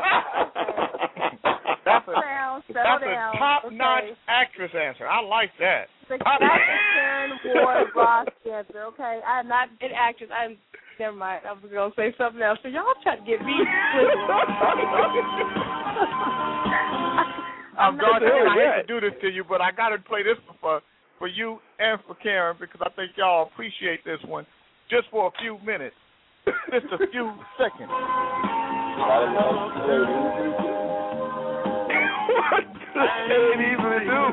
That's a down, settle that's down. a top-notch Okay. actress answer. I like that. That's a Karen Ward Ross answer. Okay, I'm not an actress. I'm. Never mind. I was gonna say something else. So y'all trying to get me. I'm I'm going to not I hate to do this to you, but I got to play this for for you and for Karen because I think y'all appreciate this one just for a few minutes, just a few seconds. What the ain't easy to do.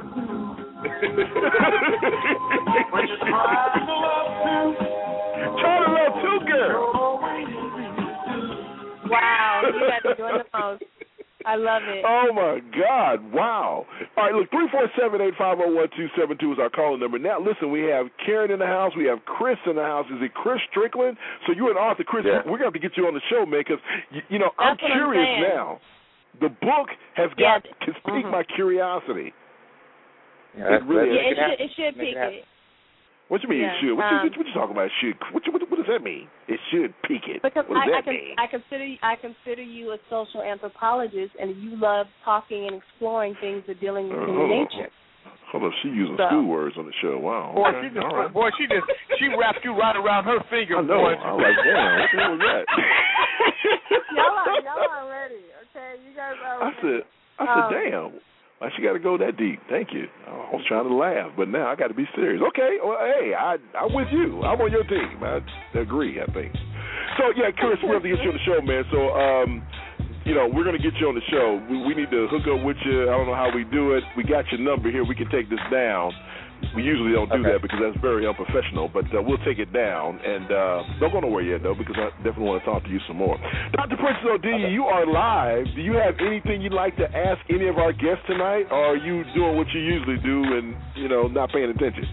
Try to love too, girl. Wow, you guys are doing the most. I love it. Oh, my God. Wow. All right, look, three four seven, eight five zero, one two seven two is our calling number. Now, listen, we have Karen in the house. We have Chris in the house. Is it Chris Strickland? So you and Arthur, Chris, yeah. we're going to have to get you on the show, man, because, you, you know, That's I'm curious I'm now. The book has got yeah. has piqued mm-hmm. my curiosity. Yeah, it really yeah, it, should, it should pique it. What you mean yeah. it should? What, um, you, what you talking about? It should? What, what, what does that mean? It should pique it. Because what does I, that I, mean? I consider I consider you a social anthropologist, and you love talking and exploring things that dealing with uh, human nature. Hold up, she using so. school words on the show. Wow. Boy, Okay. she just, right. boy, she just she wrapped you right around her finger. I know. Boy. I was like, damn, what the hell was that? y'all are y'all are ready, okay? You guys are. I ready. said, I said, um, damn. Why she got to go that deep? Thank you. I was trying to laugh, but now I got to be serious. Okay, well, hey, I, I'm with you. I'm on your team. I agree, I think. So, yeah, Chris, we have to get you on the show, man. So, um, you know, we're going to get you on the show. We, we need to hook up with you. I don't know how we do it. We got your number here. We can take this down. We usually don't do okay. that because that's very unprofessional, but uh, we'll take it down. And uh, don't go nowhere yet, though, because I definitely want to talk to you some more. Doctor Princess Odilia, okay. you are live. Do you have anything you'd like to ask any of our guests tonight, or are you doing what you usually do and, you know, not paying attention?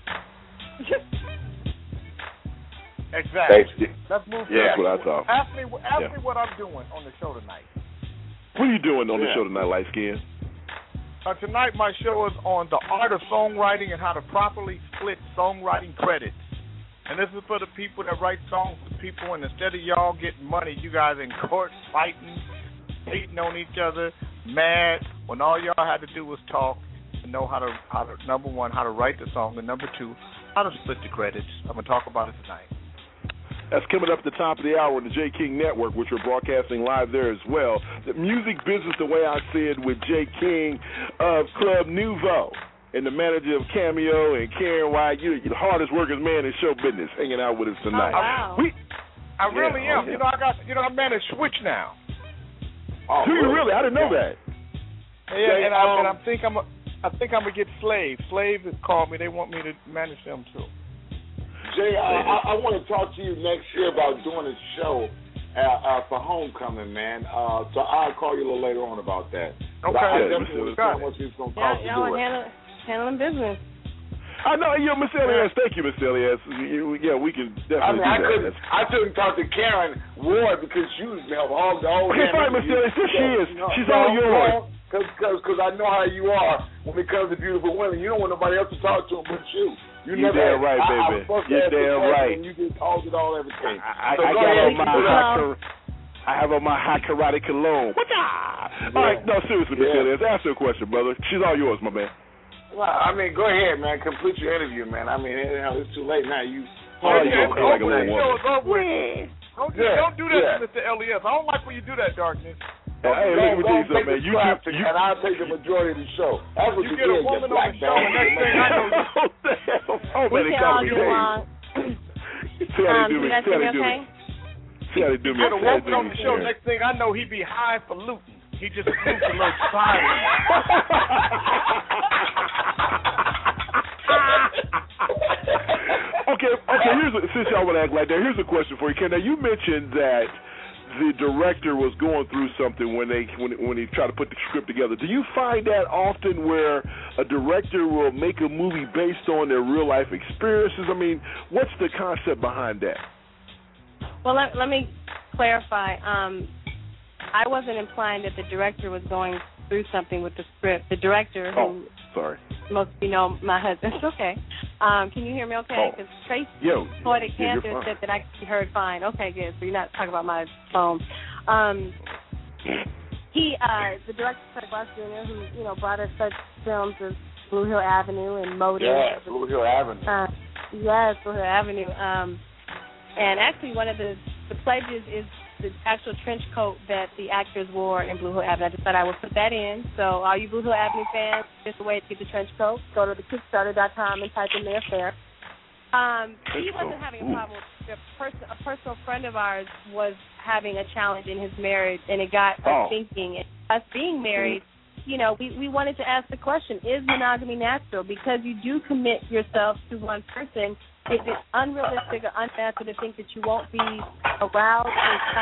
Exactly. Let's move yeah, that's what I thought. Ask me, ask yeah. me what I'm doing on the show tonight. What are you doing on yeah. the show tonight, Light Skin? Uh, tonight my show is on the art of songwriting and how to properly split songwriting credits. And this is for the people that write songs for people, and instead of y'all getting money, you guys in court fighting, hating on each other, mad, when all y'all had to do was talk and know how to, how to, number one, how to write the song, and number two, how to split the credits. I'm going to talk about it tonight. That's coming up at the top of the hour on the J. King Network, which we're broadcasting live there as well. The music business, the way I see it, with J. King of Club Nouveau and the manager of Cameo and Karen White. You're the hardest working man in show business, hanging out with us tonight. Oh, wow. We, I really yeah, am. oh, yeah. You know, I got. You know, I manage Switch now. Oh, Do you really? I didn't know yeah. that. Yeah, and, I, um, and I think I'm. A, I think I'm gonna get Slave. Slave has called me. They want me to manage them too. Jay, I, I, I want to talk to you next year about doing a show uh, uh, for homecoming, man. Uh, so I'll call you a little later on about that. Okay. I, I yeah, definitely was how much it's going to cost yeah, to do it. Handle, handling business. I know, yeah, Miss Elias. Thank you, Miss Elias. Yeah, we can definitely I mean, I do couldn't. that. I couldn't talk to Karen Ward because she was help all the whole. Okay, fine, Miss Elias. There she is. She's all yours. Because I know how you are when it comes to beautiful women. You don't want nobody else to talk to them but you. You You're damn right, I, baby. I You're damn right. And you just called it all everything. I, I, so I go got ahead, on my high car- I have on my high karate cologne. What yeah. All right, no, seriously, Miss yeah. Elias. Ask her a question, brother. She's all yours, my man. Well, I mean, go ahead, man. Complete your interview, man. I mean, hell, it's too late now. You. Oh, you yeah, don't like a little woman. Yeah. Don't, do, Yeah. don't do that Yeah. to Mister Elias. I don't like when you do that, Darkness. Hey, hey, let me tell you something, man. You, you, you, and I'll take the majority of the show. That's what You you, get a did, woman you on black the show, and next thing I know, you. Oh, We man, they can call all me get Dave. along. See how Um, they do you me. guys See how hear they me do okay? me. See how they do me. Get a See how woman they do on me. the show, Yeah. next thing I know, he be high for looting. He just looks a little silent. Okay, okay. Here's a, since y'all want to act like that, here's a question for you, Ken. Now you mentioned that the director was going through something when they when when he tried to put the script together. Do you find that often where a director will make a movie based on their real life experiences? I mean, what's the concept behind that? Well, let, let me clarify. Um, I wasn't implying that the director was going through something with the script. The director, who Oh, sorry. most of you know, my husband. It's okay. Um, can you hear me okay? Oh. Because Tracy Yo, Poetic yeah, you're Panther fine. said that I could be heard fine. Okay, good. So you're not talking about my phone. Um, he, uh, the director, Craig Ross Junior, who, you know, brought us such films as Blue Hill Avenue and Motive. Yeah, Blue Hill Avenue. Uh, yes, Blue Hill Avenue. Um, and actually, one of the, the pledges is the actual trench coat that the actors wore in Blue Hill Avenue. I just thought I would put that in. So all you Blue Hill Avenue fans, just a way to get the trench coat, go to the Kickstarter dot com and type in their affair. Um, he wasn't having a problem with the person. A personal friend of ours was having a challenge in his marriage, and it got us Oh. thinking. And us being married, you know, we, we wanted to ask the question, is monogamy natural? Because you do commit yourself to one person, is it unrealistic or unnatural to think that you won't be aroused or excited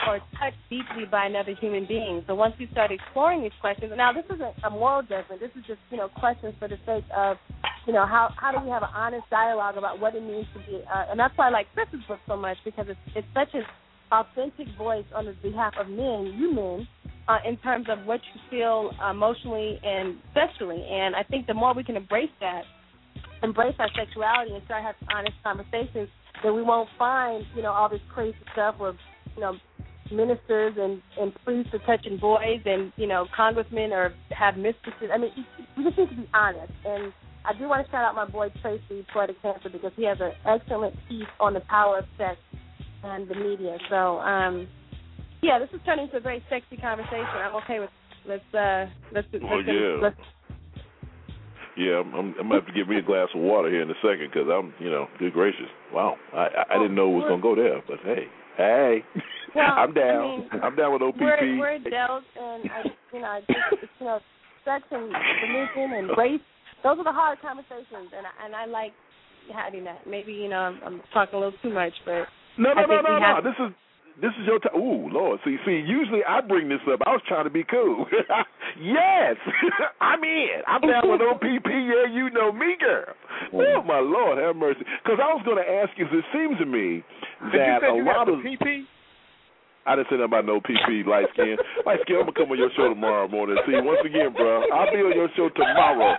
or touched deeply by another human being. So once you start exploring these questions, now this isn't a moral judgment. This is just, you know, questions for the sake of, you know, how how do we have an honest dialogue about what it means to be, uh, and that's why I like Chris's book so much, because it's it's such an authentic voice on the behalf of men, you men, uh, in terms of what you feel emotionally and sexually. And I think the more we can embrace that, embrace our sexuality and start having honest conversations, then we won't find, you know, all this crazy stuff where, you know, ministers and, and priests are touching boys and, you know, congressmen or have mistresses. I mean, we just need to be honest. And I do want to shout out my boy Tracy, Poetic Cancer, because he has an excellent piece on the power of sex and the media. So, um, yeah, this is turning into a very sexy conversation. I'm okay with let's uh let's let's, well, let's, yeah. let's Yeah, I'm, I'm, I'm going to have to get me a glass of water here in a second because I'm, you know, good gracious. Wow. I, I, I didn't know it was going to go there, but hey. Hey. Well, I'm down. I mean, I'm down with O P P. We're, we're adults, and, I, you know, I just, you know, sex and religion and race, those are the hard conversations, and I, and I like having that. Maybe, you know, I'm, I'm talking a little too much, but No, no, I no, think no, we no. have This is this is your time. Ooh, Lord. See, see. Usually I bring this up. I was trying to be cool. Yes, I'm in. I'm down with O P P. Yeah, you know me, girl. Oh my Lord, have mercy. Because I was going to ask you. 'Cause it seems to me Did that you say a you lot got of the P P? I didn't say nothing about no P P, light skin. Light skin, I'm gonna come on your show tomorrow morning. See, once again, bro, I'll be on your show tomorrow.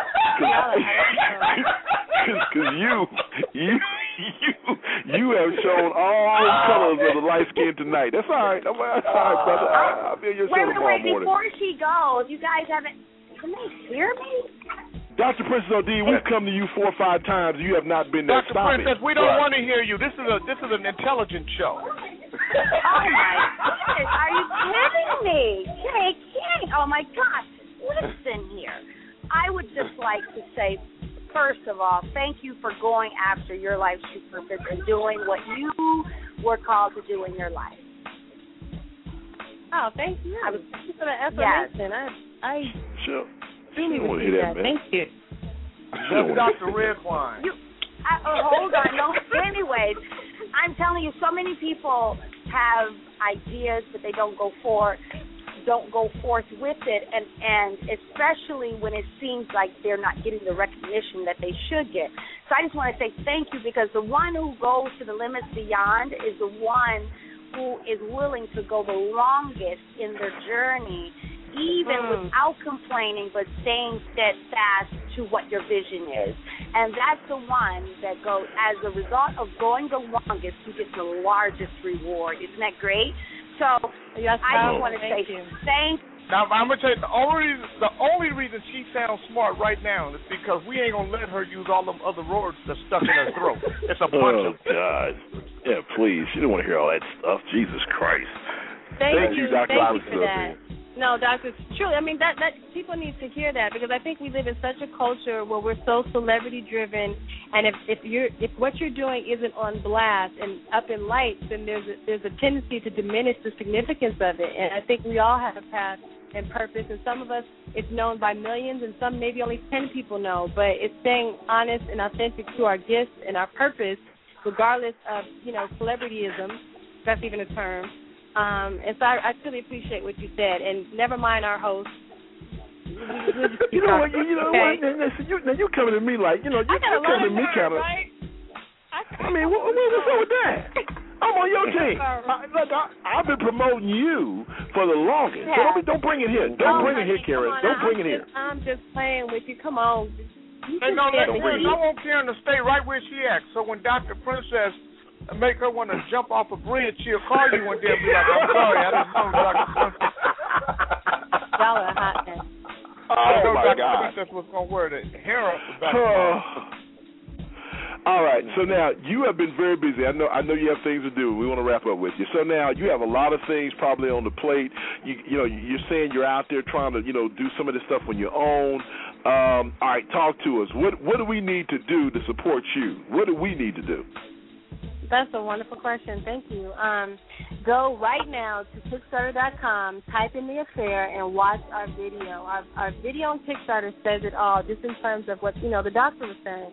Because you, you, you, you have shown all colors of the light skin tonight. That's all right. I'm all right, brother. I'll be on your show wait, wait, tomorrow wait, morning. Before she goes, you guys haven't. Can they hear me? Doctor Princess O D, we've come to you four or five times. You have not been there. Doctor Stop Princess, it. we don't Right. want to hear you. This is a this is an intelligent show. Oh my goodness, are you kidding me? Jay King, oh my God. Listen here. I would just like to say, first of all, thank you for going after your life's true purpose and doing what you were called to do in your life. Oh, thank you. I was, Thank you for the affirmation. I, I Sure. truly She don't wanna receive hear that, that. man. Thank you. That's Doctor Redwine. You, I, oh, hold on. No, anyways, I'm telling you, so many people have ideas, but they don't go for, don't go forth with it, and and especially when it seems like they're not getting the recognition that they should get. So I just want to say thank you, because the one who goes to the limits beyond is the one who is willing to go the longest in their journey, even Mm. without complaining, but staying steadfast to what your vision is. And that's the one that goes, as a result of going the longest, who gets the largest reward. Isn't that great? So Yes, I just oh, want to thank say you. thank Now I'm gonna tell you the only reason, the only reason she sounds smart right now is because we ain't gonna let her use all them other words that's stuck in her throat. It's a bunch Oh, of God. Yeah, please. She didn't want to hear all that stuff. Jesus Christ. Thank, Thank you, you, Doctor thank you Princess for O D. that. No, doctor, truly, I mean, that, that people need to hear that, because I think we live in such a culture where we're so celebrity-driven, and if, if you're if what you're doing isn't on blast and up in lights, then there's a, there's a tendency to diminish the significance of it. And I think we all have a path and purpose, and some of us it's known by millions, and some maybe only ten people know. But it's staying honest and authentic to our gifts and our purpose, regardless of, you know, celebrityism. If that's even a term. Um, and so I, I truly appreciate what you said, and never mind our host. You know what? You, you know okay? what? Now, now, you, now you coming to me like, you know, you, I got you a lot coming of to me nerve, kind of. right? I mean, what, what, what's up with that? I'm on your team. I, look, I, I've been promoting you for the longest. So don't, be, don't bring it here. Don't Oh, bring it here, honey, Karen. come on, Don't I'm bring it here. just, I'm just playing with you. Come on. You Hey, just no, said let, it. I want Karen to stay right where she at. So when Doctor Princess make her want to jump off a bridge, she'll call you one day and be like, "I'm sorry, I didn't know Doctor Princess." Y'all are hot now. Oh, my Doctor God. Princess was gonna wear the hair up the back. Oh. All right, so now you have been very busy. I know I know you have things to do. We want to wrap up with you. So now you have a lot of things probably on the plate. You you know, you're saying you're out there trying to, you know, do some of this stuff on your own. Um, all right, talk to us. What what do we need to do to support you? What do we need to do? That's a wonderful question. Thank you. Um, go right now to Kickstarter dot com, type in The Affair, and watch our video. Our, our video on Kickstarter says it all, just in terms of what, you know, the doctor was saying.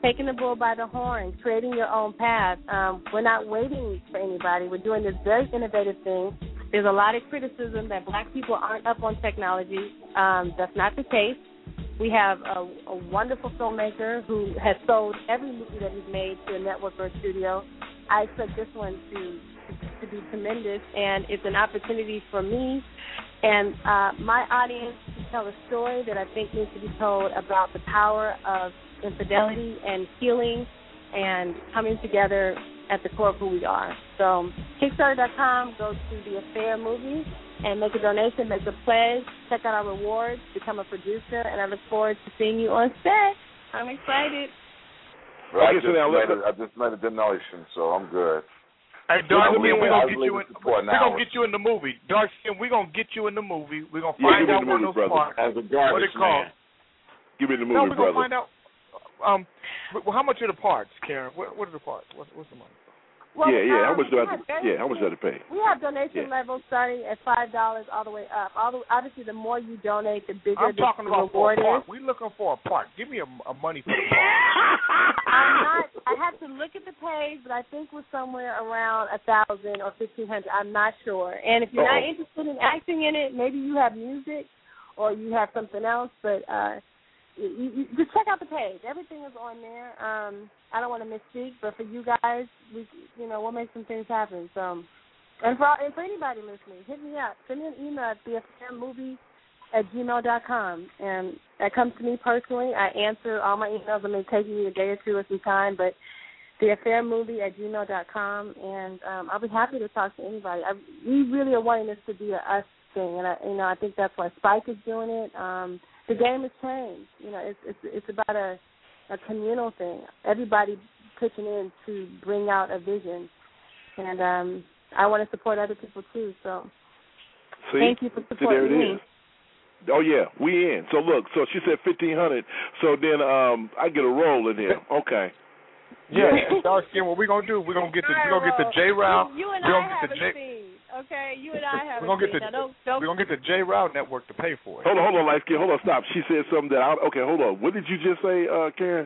taking the bull by the horn, creating your own path. Um, we're not waiting for anybody. We're doing this very innovative thing. There's a lot of criticism that black people aren't up on technology. Um, that's not the case. We have a, a wonderful filmmaker who has sold every movie that he's made to a network or a studio. I expect this one to, to, to be tremendous, and it's an opportunity for me and uh, my audience to tell a story that I think needs to be told about the power of infidelity and healing and coming together at the core of who we are. So Kickstarter dot com, go to The Affair Movie and make a donation, make a pledge, check out our rewards, become a producer, and I look forward to seeing you on set. I'm excited. Well, I, just made a, I just made a donation, so I'm good. Hey, dark skin, we're gonna get you in. We're gonna get you in the movie. Dark skin, we're gonna get you in the movie. We're gonna find yeah, out what those parts. As a what it called. Give me the movie, no, we're brother. gonna find out. Um, well, how much are the parts, Karen? What, what are the parts? What, what's the money? Well, yeah, yeah. um, how much do I have to? very, Yeah, how much do I have to pay? We have donation yeah. levels starting at five dollars all the way up. All the, obviously, the more you donate, the bigger I'm the, talking the about reward for a part. is. We're looking for a part. Give me a, a money for the part. I'm not. I have to look at the page, but I think we're somewhere around a thousand or fifteen hundred. I'm not sure. And if you're Uh-oh. not interested in acting in it, maybe you have music or you have something else. But uh, you, you, just check out the page. Everything is on there. Um, I don't want to misspeak, but for you guys, we, you know, we'll make some things happen. So, and for and for anybody listening, hit me up. Send me an email at the affair movie at gmail dot com, and that comes to me personally. I answer all my emails. It may take me a day or two or some time, but the affair movie at gmail dot com, and um, I'll be happy to talk to anybody. I, we really are wanting this to be a us thing, and I, you know, I think that's why Spike is doing it. Um, the game has changed. You know, it's it's it's about a a communal thing. Everybody pitching in to bring out a vision, and um, I want to support other people too. So, See? thank you for See, supporting there it me. is. Oh yeah, we in. So look, so she said fifteen hundred. So then um, I get a roll in here. Okay. Yeah, and dark skin. What we gonna do? We're gonna get the we're gonna get the J Rao. You, you and we're I gonna have get the a J- scene, okay? You and I have we're a gonna get scene. the Now, don't, don't, we're gonna get the J Rao network to pay for it. Hold on, hold on, light skin. Hold on, stop. She said something that I okay. Hold on. What did you just say, uh, Karen?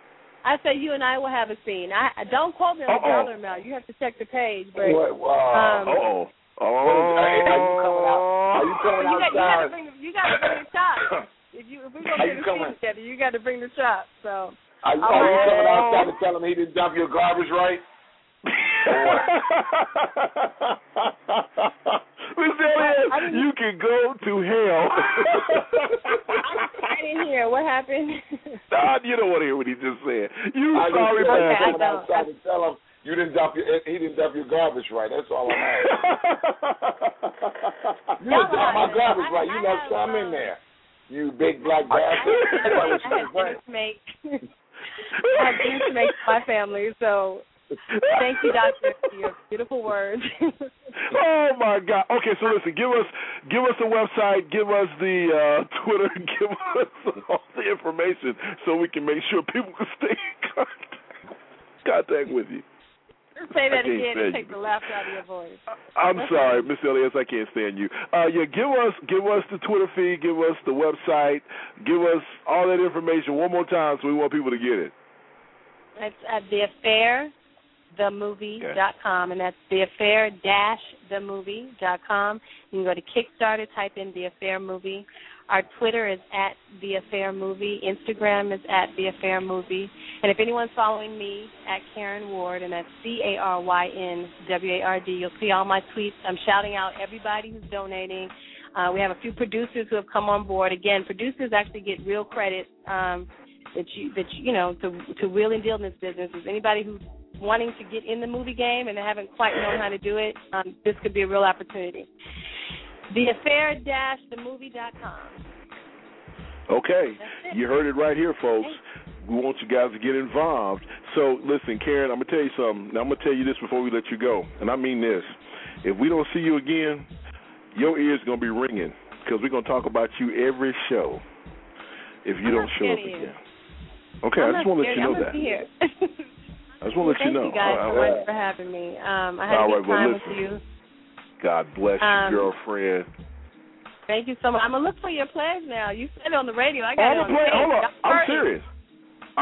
I said you and I will have a scene. I, I don't quote me on the dollar amount. You have to check the page. But What? Wow. um, Uh-oh. Oh, are you coming out? Are you coming you got, you got to outside? bring you got to bring the chop. If you if we're gonna Are get you a coming? scene together, you got to bring the chop. So. Are, you- are you coming outside to tell him he didn't dump your garbage right? Miss Elliott, you can go to hell. I didn't hear. What happened? Nah, you don't want to hear what he just said. You I sorry, just man. Okay, coming outside to tell him you didn't dump your he didn't dump your garbage right. That's all I'm asking. You didn't dump my garbage right. You left some in there. You big black bastard. I had dinner to make. I had dinner to make for my family, so thank you, Doctor, for your beautiful words. Oh my God! Okay, so listen, give us give us the website, give us the uh, Twitter, give us all the information so we can make sure people can stay in contact, contact with you. Say that I can't again stand and take you. the laughter out of your voice. I'm sorry, Miss Elias, I can't stand you. Uh, yeah, give us give us the Twitter feed, give us the website, give us all that information one more time so we want people to get it. It's at the affair the movie dot com, and that's the affair dash the movie dot com. You can go to Kickstarter, type in The Affair Movie. Our Twitter is at The Affair Movie. Instagram is at The Affair Movie. And if anyone's following me, at Karen Ward, and that's C A R Y N W A R D, you'll see all my tweets. I'm shouting out everybody who's donating. Uh, we have a few producers who have come on board. Again, producers actually get real credit um, that you that you, you know to to wheel and deal in this business. Is anybody who's wanting to get in the movie game and they haven't quite known how to do it, um, this could be a real opportunity. the affair dash the movie dot com. Okay, you heard it right here, folks. We want you guys to get involved. So, listen, Karen, I'm going to tell you something. Now, I'm going to tell you this before we let you go, and I mean this. If we don't see you again, your ears are going to be ringing because we're going to talk about you every show if you I'm don't show up you. again. Okay, I'm I just want to let you know I'm that. Here. I just want to let Thank you know. you guys All so right. much for having me. Um, I had All a right, good well, time listen. with you. God bless Um, you, girlfriend. Thank you so much. I'm going to look for your pledge now. You said it on the radio. I got I'm it a on play. tape. Hold on. Y'all I'm heard it. serious. I'm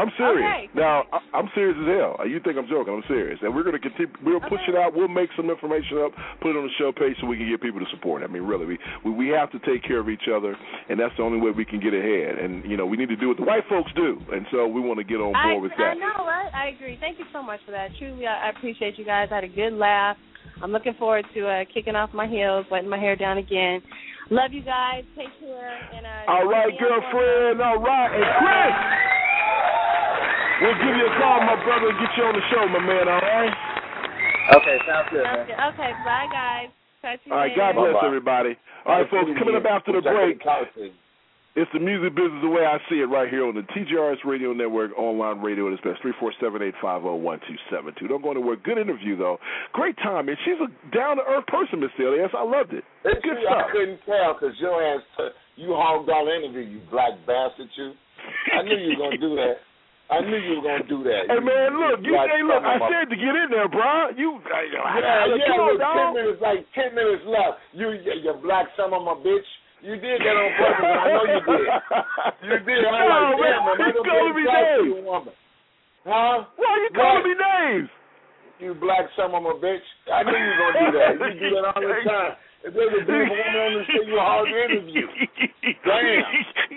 I'm serious. Okay. Now, I, I'm serious as hell. You think I'm joking? I'm serious. And we're going to continue. We'll push it out. We'll make some information up, put it on the show page so we can get people to support. I mean, really, we, we we have to take care of each other, and that's the only way we can get ahead. And, you know, we need to do what the white folks do. And so we want to get on board I, with that. I know, right? I agree. Thank you so much for that. Truly, I, I appreciate you guys. I had a good laugh. I'm looking forward to uh, kicking off my heels, wetting my hair down again. Love you guys. Take care. And, uh, all right, girlfriend. All right. And Chris, we'll give you a call, my brother, and get you on the show, my man, all right? Okay, sounds good, man. Okay, bye, guys. Talk to you all right, later. God bless Bye-bye. everybody. All right, folks, coming up after the break, it's the music business the way I see it right here on the T J R S Radio Network, online radio at its best, three four seven, eight five zero, one two seven two. Don't go anywhere. Good interview, though. Great time, man. She's a down-to-earth person, Miss Elias. I loved it. It's Good you, stuff. I couldn't tell because your ass, uh, you hogged all the interview, you black bastard, you. I knew you were going to do that. I knew you were going to do that. Hey, you, man, look. You, black hey, look. I son of a- said to get in there, bro. You, I, Yeah, I, yeah, come on, with dog. ten minutes, like ten minutes left. You, you, you black son of a bitch. You did that on purpose. I know you did. You did. I'm No, like, man, damn, why man, you calling me names? woman. Huh? Why are you calling What? me names? You black son of a bitch. I knew you were going to do that. You do that all the time. If there's a beautiful woman on the show, you hard to interview. Damn.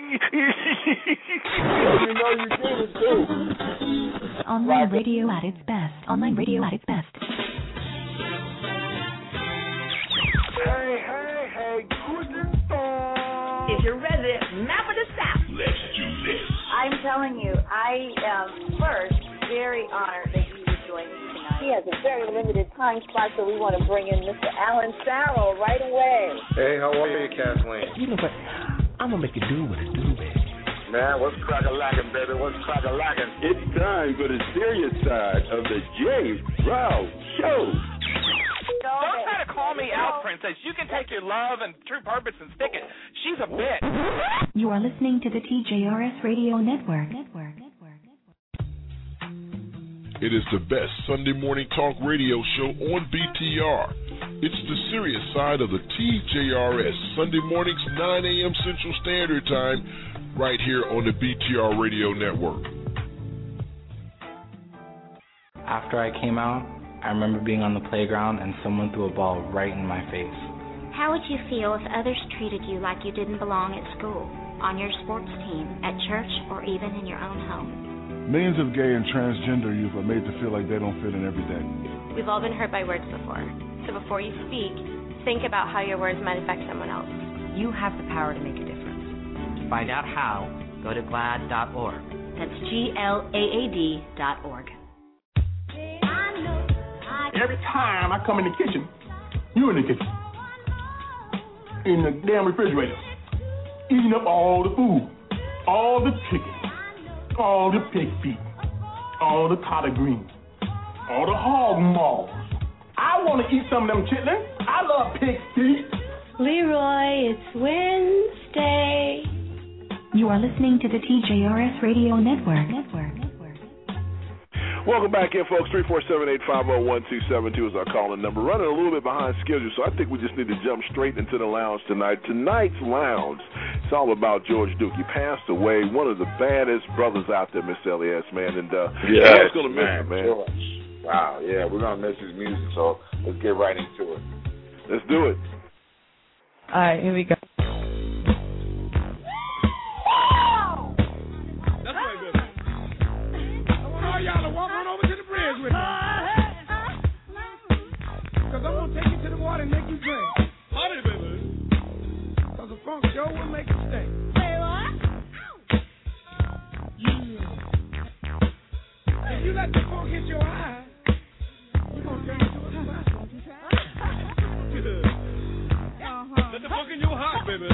You know you did it, too. Online radio at its best. Online radio at its best. Hey, hey, hey, Guten Tag. If you're resident map of the South. Let's do this. I'm telling you, I am first very honored that you would join me tonight. He has a very limited time slot, so we want to bring in Mister Alan Farrell right away. Hey, how are you, Kathleen? You know what? I'm going to make you do what it do, baby. Man, what's crack-a-lackin', baby? What's crack-a-lackin'? It's time for the serious side of the Jay Rao Show. Don't try to call me out, Princess. You can take your love and true purpose and stick it. She's a bitch. You are listening to the T J R S Radio Network. Network. It is the best Sunday morning talk radio show on B T R. It's the serious side of the T J R S, Sunday mornings, nine a.m. Central Standard Time, right here on the B T R Radio Network. After I came out, I remember being on the playground and someone threw a ball right in my face. How would you feel if others treated you like you didn't belong at school, on your sports team, at church, or even in your own home? Millions of gay and transgender youth are made to feel like they don't fit in every day. We've all been hurt by words before. So before you speak, think about how your words might affect someone else. You have the power to make a difference. To find out how, go to glad dot org. That's G L A A D dot org. Every time I come in the kitchen, you in the kitchen, in the damn refrigerator, eating up all the food, all the chicken, all the pig feet, all the collard greens, all the hog maws. I want to eat some of them chitlins. I love pig feet. Leroy, it's Wednesday. You are listening to the T J R S Radio Network. Network. Welcome back in, folks. three four seven, eight five zero, one two seven two is our calling number. Running a little bit behind schedule, so I think we just need to jump straight into the lounge tonight. Tonight's lounge, it's all about George Duke. He passed away, one of the baddest brothers out there, Miss Elias, man. And uh, Yes, everyone's going to miss man, him, man. George. Wow, yeah, we're going to miss his music, so let's get right into it. Let's do it. All right, here we go. Y'all to walk on over to the bridge with me. Because I'm going to take you to the water and make you drink. Honey, baby. Because the funk show will make you stay. Say what? Yeah. If you let the funk hit your eye, you're going to turn into a spot. Uh-huh. Let the funk in your heart, baby.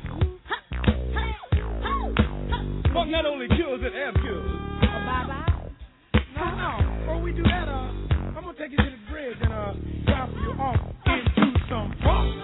Funk not only kills, it air kills. Bye-bye. No, no. Before we do that, uh, I'm gonna take you to the bridge and uh, drop you off into some funk.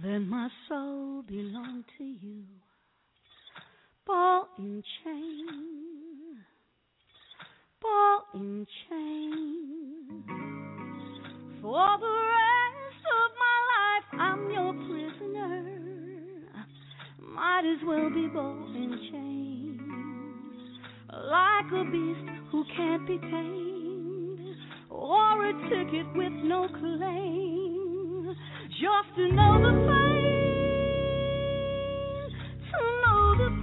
then my soul belonged to you. Ball and chain, ball and chain. For the rest of my life, I'm your prisoner. Might as well be ball and chain, like a beast who can't be tamed, or a ticket with no claim, just to know the pain, to know the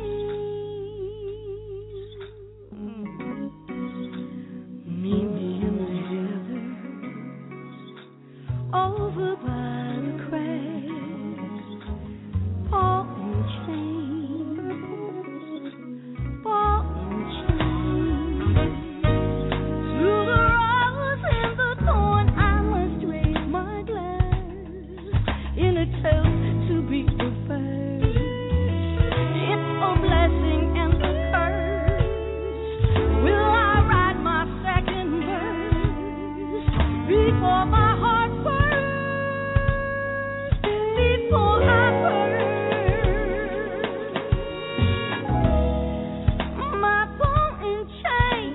pain. Meet me in the desert, over by the crags, ball and chain, ball and chain. Through the rose and the thorn, I must raise my glass in a toast to be the first. It's a blessing and a curse. Will I write my second verse before my heart bursts, before I burst? My ball and chain,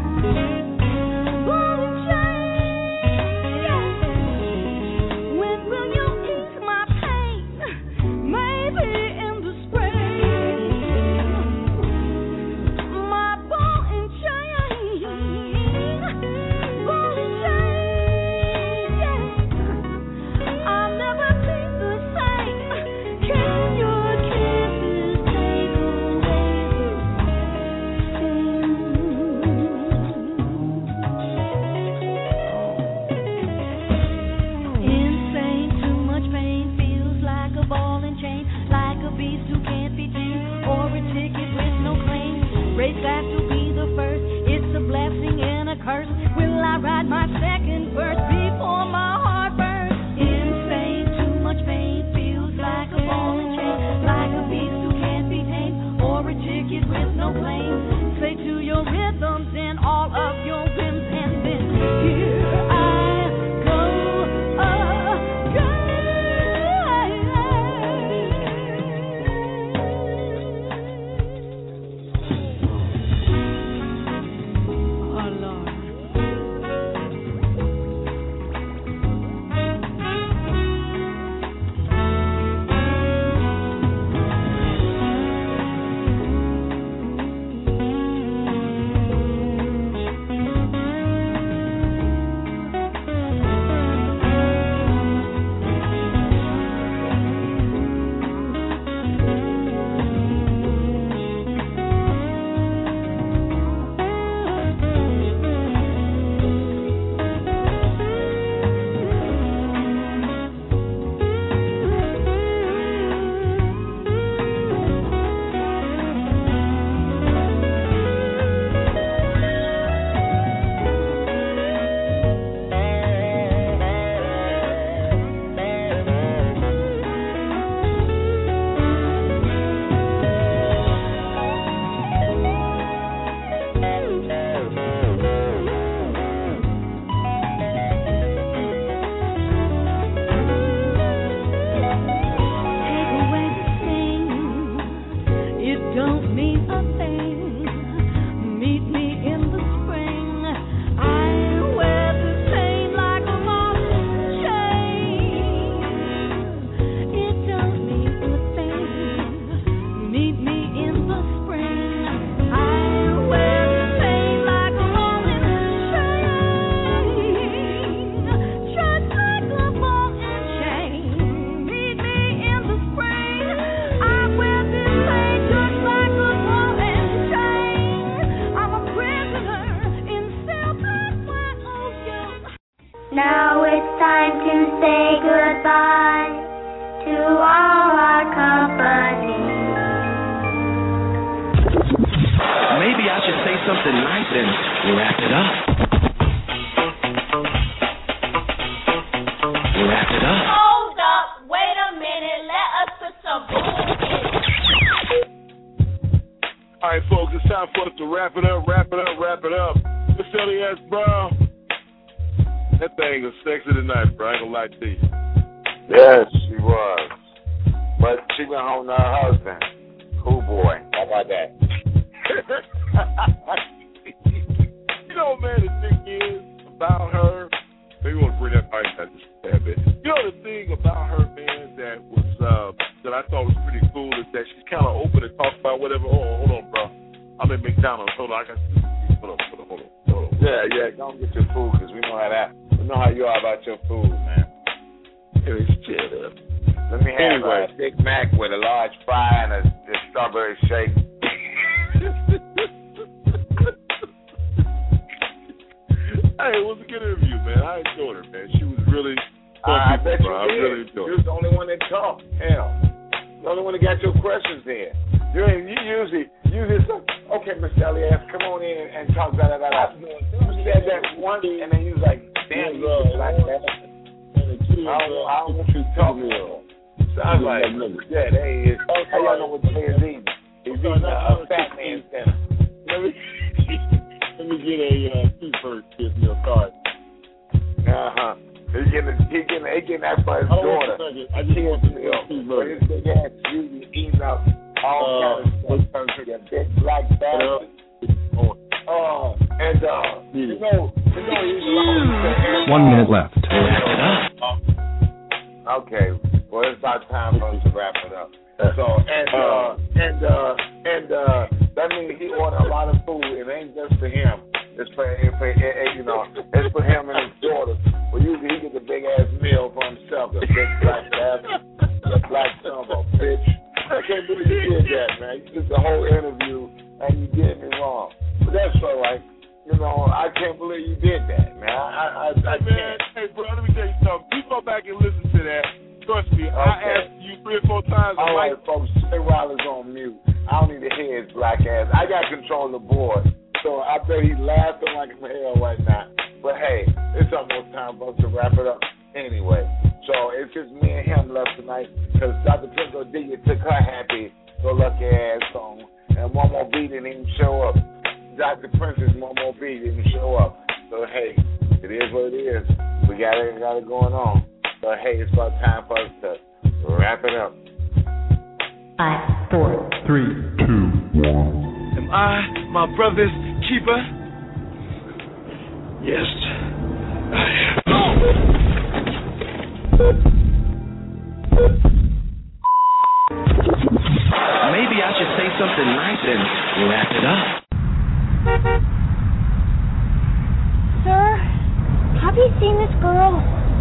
ball and chain, yeah. When will you ease my pain? Maybe in the spring. My ball and chain, ball and chain, yeah. I'll never be the same. Can your kisses take away the insane, too much pain feels like a ball and chain, like a beast who can't be tamed, or a ticket with no claim. Race that to be the first. It's a blessing and a curse. Will I write my second verse before my heart burns? Insane, too much pain feels like a ball and chain, like a beast who can't be tamed, or a ticket with no claim. Say to your rhythms and all of your whims, and then here I go again. Oh Lord. Take away the sting. It don't mean a thing. Meet me in the spring. I wear the same like a moth chain. It don't mean a thing. Meet me in the spring. I wear the same like a moth chain. Just like a ball and chain. Meet me in the spring. I wear this thing just like a ball and chain. I'm a prisoner in cell block one oh you. Now it's time to say goodbye to all our company. Maybe I should say something nice and wrap it up. Wrap it up. Hold up, wait a minute, let us put some All right, folks, it's time for us to wrap it up, wrap it up, wrap it up. Miss Elias Brown, that thing is sexy tonight, bro. I ain't gonna lie to you. Yes, she was. went home to her husband. Cool boy. How about that? You know, man, the thing is about her, maybe we'll bring that back just a tad bit. You know, the thing about her, man, that was, uh, that I thought was pretty cool is that she's kind of open to talk about whatever. Oh, hold on, bro. I'm in McDonald's. Hold on, I got hold on, hold on, hold on. Hold on. Yeah, yeah, don't get your food, because we know how that, we know how you are about your food, man. Hey, shut up. Let me have Anyway. a Big Mac with a large fry and a, a strawberry shake. Hey, it was a good interview, man. I enjoyed her, man. She was really fun I people, bet you bro. I did. really enjoyed You her. was the only one that talked. Hell, the only one that got your questions in. You ain't, you usually, usually, some, okay, Mister Elias, come on in and talk, da da da da. You said that once, and then you was like, damn, you was like that. I don't, I don't want you to talk more. So I was like, yeah, there he is. How y'all know what the man is eating? He's eating a, a fat man's dinner. Let me, let me get a uh, cheeseburger kiss meal card. Uh-huh. He getting, he getting, he getting that for his I don't daughter. want to I just want to Meal. get a cheeseburger. His big ass usually eating up all Uh, kinds of stuff. That big black bastard. Oh, and uh, you know, you know, he's always One minute left. Okay, well, it's about time for us to wrap it up. So, and uh, and uh, and uh, that means he ordered a lot of food. It ain't just for him. It's for, for you know, it's for him and his daughter. Well, usually he gets a big ass meal for himself. The big black bastard, the black son of a bitch. I can't believe you did that, man. You did the whole interview and you did me wrong. But that's all right. You know, I can't believe you did that, man. I, I, I, I Hey, man, can't. hey, bro, let me tell you something. You go back and listen to that. Trust me, I Okay. asked you three or four times. All I'm right, like, folks, Jay Wilder's on mute. I don't need to hear his black ass. I got control of the board, so I bet he's laughing like hell right now. But hey, it's almost time for us to wrap it up anyway. So it's just me and him left tonight because Doctor Pinko D took her happy go lucky ass home, and one more beat didn't even show up. Doctor Princess one more beat didn't show up. So hey, it is what it is. We got it, got it going on. So hey, it's about time for us to wrap it up. Five, four, Three, two, one. Am I my brother's keeper? Yes, I am. Maybe I should say something nice and wrap it up. Sir, have you seen this girl?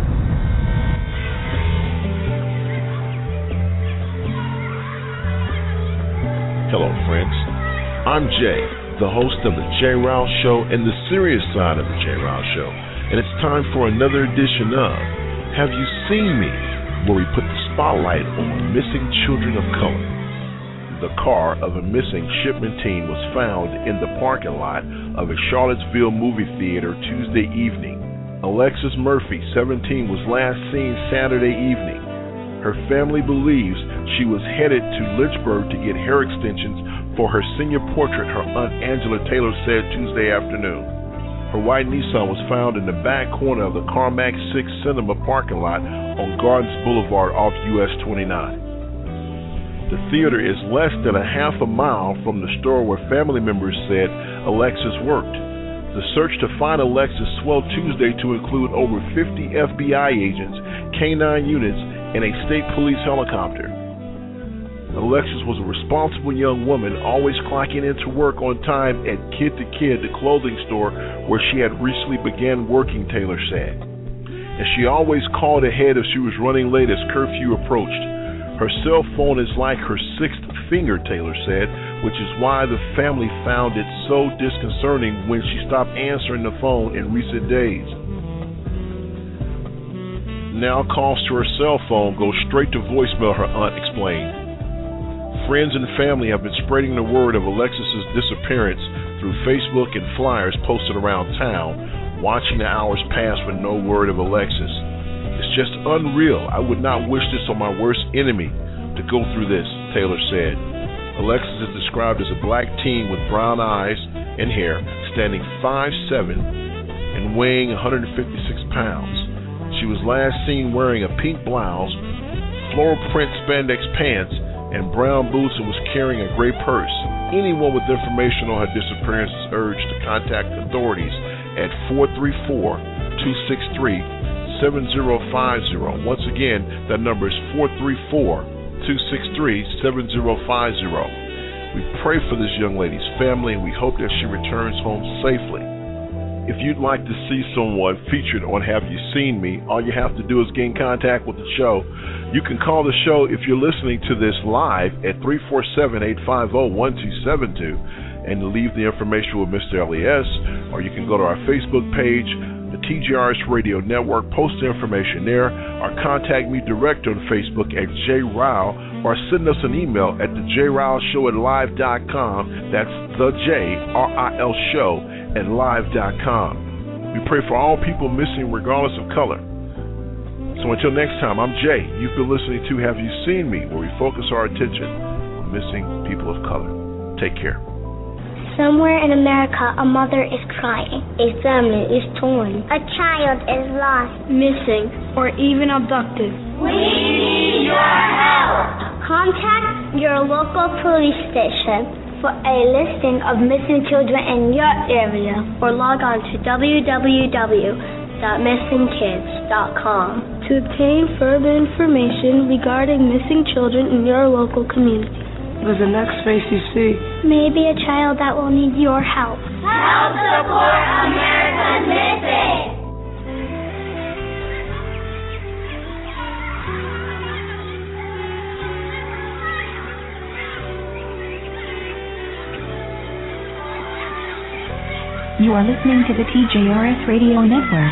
hello, friends. I'm Jay, the host of the Jay Rouse Show and the serious side of the Jay Rouse Show. And it's time for another edition of Have You Seen Me?, where we put the spotlight on missing children of color. The car of a missing shipment teen was found in the parking lot of a Charlottesville movie theater Tuesday evening. Alexis Murphy, seventeen, was last seen Saturday evening. Her family believes she was headed to Lynchburg to get hair extensions for her senior portrait, her Aunt Angela Taylor said Tuesday afternoon. Her white Nissan was found in the back corner of the Carmack six Cinema parking lot on Gardens Boulevard off U S twenty-nine. The theater is less than a half a mile from the store where family members said Alexis worked. The search to find Alexis swelled Tuesday to include over fifty F B I agents, K nine units, and a state police helicopter. Alexis was a responsible young woman, always clocking into work on time at Kid to Kid, the clothing store where she had recently began working, Taylor said. And she always called ahead if she was running late as curfew approached. Her cell phone is like her sixth finger, Taylor said, which is why the family found it so disconcerting when she stopped answering the phone in recent days. Now calls to her cell phone go straight to voicemail, her aunt explained. Friends and family have been spreading the word of Alexis's disappearance through Facebook and flyers posted around town, watching the hours pass with no word of Alexis. It's just unreal. I would not wish this on my worst enemy to go through this, Taylor said. Alexis is described as a black teen with brown eyes and hair, standing five seven and weighing one hundred fifty-six pounds. She was last seen wearing a pink blouse, floral print spandex pants, and brown boots and was carrying a gray purse. Anyone with information on her disappearance is urged to contact authorities at four three four, two six three, seven zero five zero. Once again, that number is four three four, two six three, seven zero five zero. We pray for this young lady's family, and we hope that she returns home safely. If you'd like to see someone featured on Have You Seen Me, all you have to do is get in contact with the show. You can call the show if you're listening to this live at three four seven, eight five zero, one two seven two and leave the information with Mister L E S, or you can go to our Facebook page, the T J R S Radio Network, post the information there, or contact me direct on Facebook at J Ryle, or send us an email at the J Ryle Show at live dot com. That's the J R I L Show at live dot com. We pray for all people missing regardless of color. So until next time, I'm Jay. You've been listening to Have You Seen Me, where we focus our attention on missing people of color. Take care. Somewhere in America, a mother is crying. A family is torn. A child is lost, missing, or even abducted. We need your help. Contact your local police station for a listing of missing children in your area, or log on to w w w dot missing kids dot com to obtain further information regarding missing children in your local community. What is the next face you see? Maybe a child that will need your help. Help support America's Missing! You are listening to the T J R S Radio Network.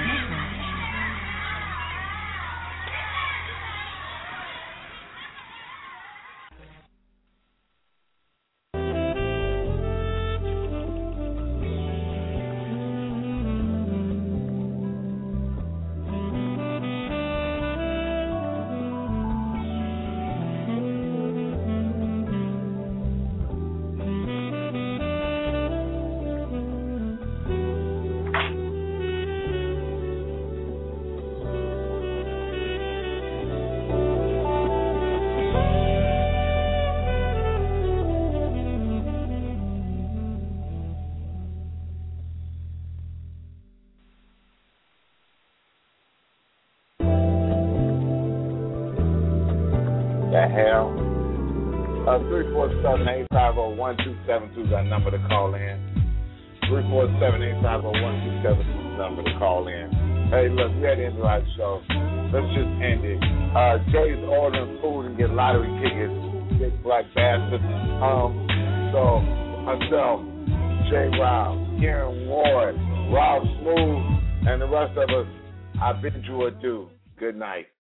The hell? Uh, three four seven, eight five zero, one two seven two is our number to call in. three four seven, eight five zero, one two seven two is the number to call in. Hey, look, we had to end the right show. Let's just end it. Uh, Jay's ordering food and get lottery tickets. Big black bastard. Um, so, myself, Jay Ryle, Karen Ward, Rob Smooth, and the rest of us, I bid you adieu. Good night.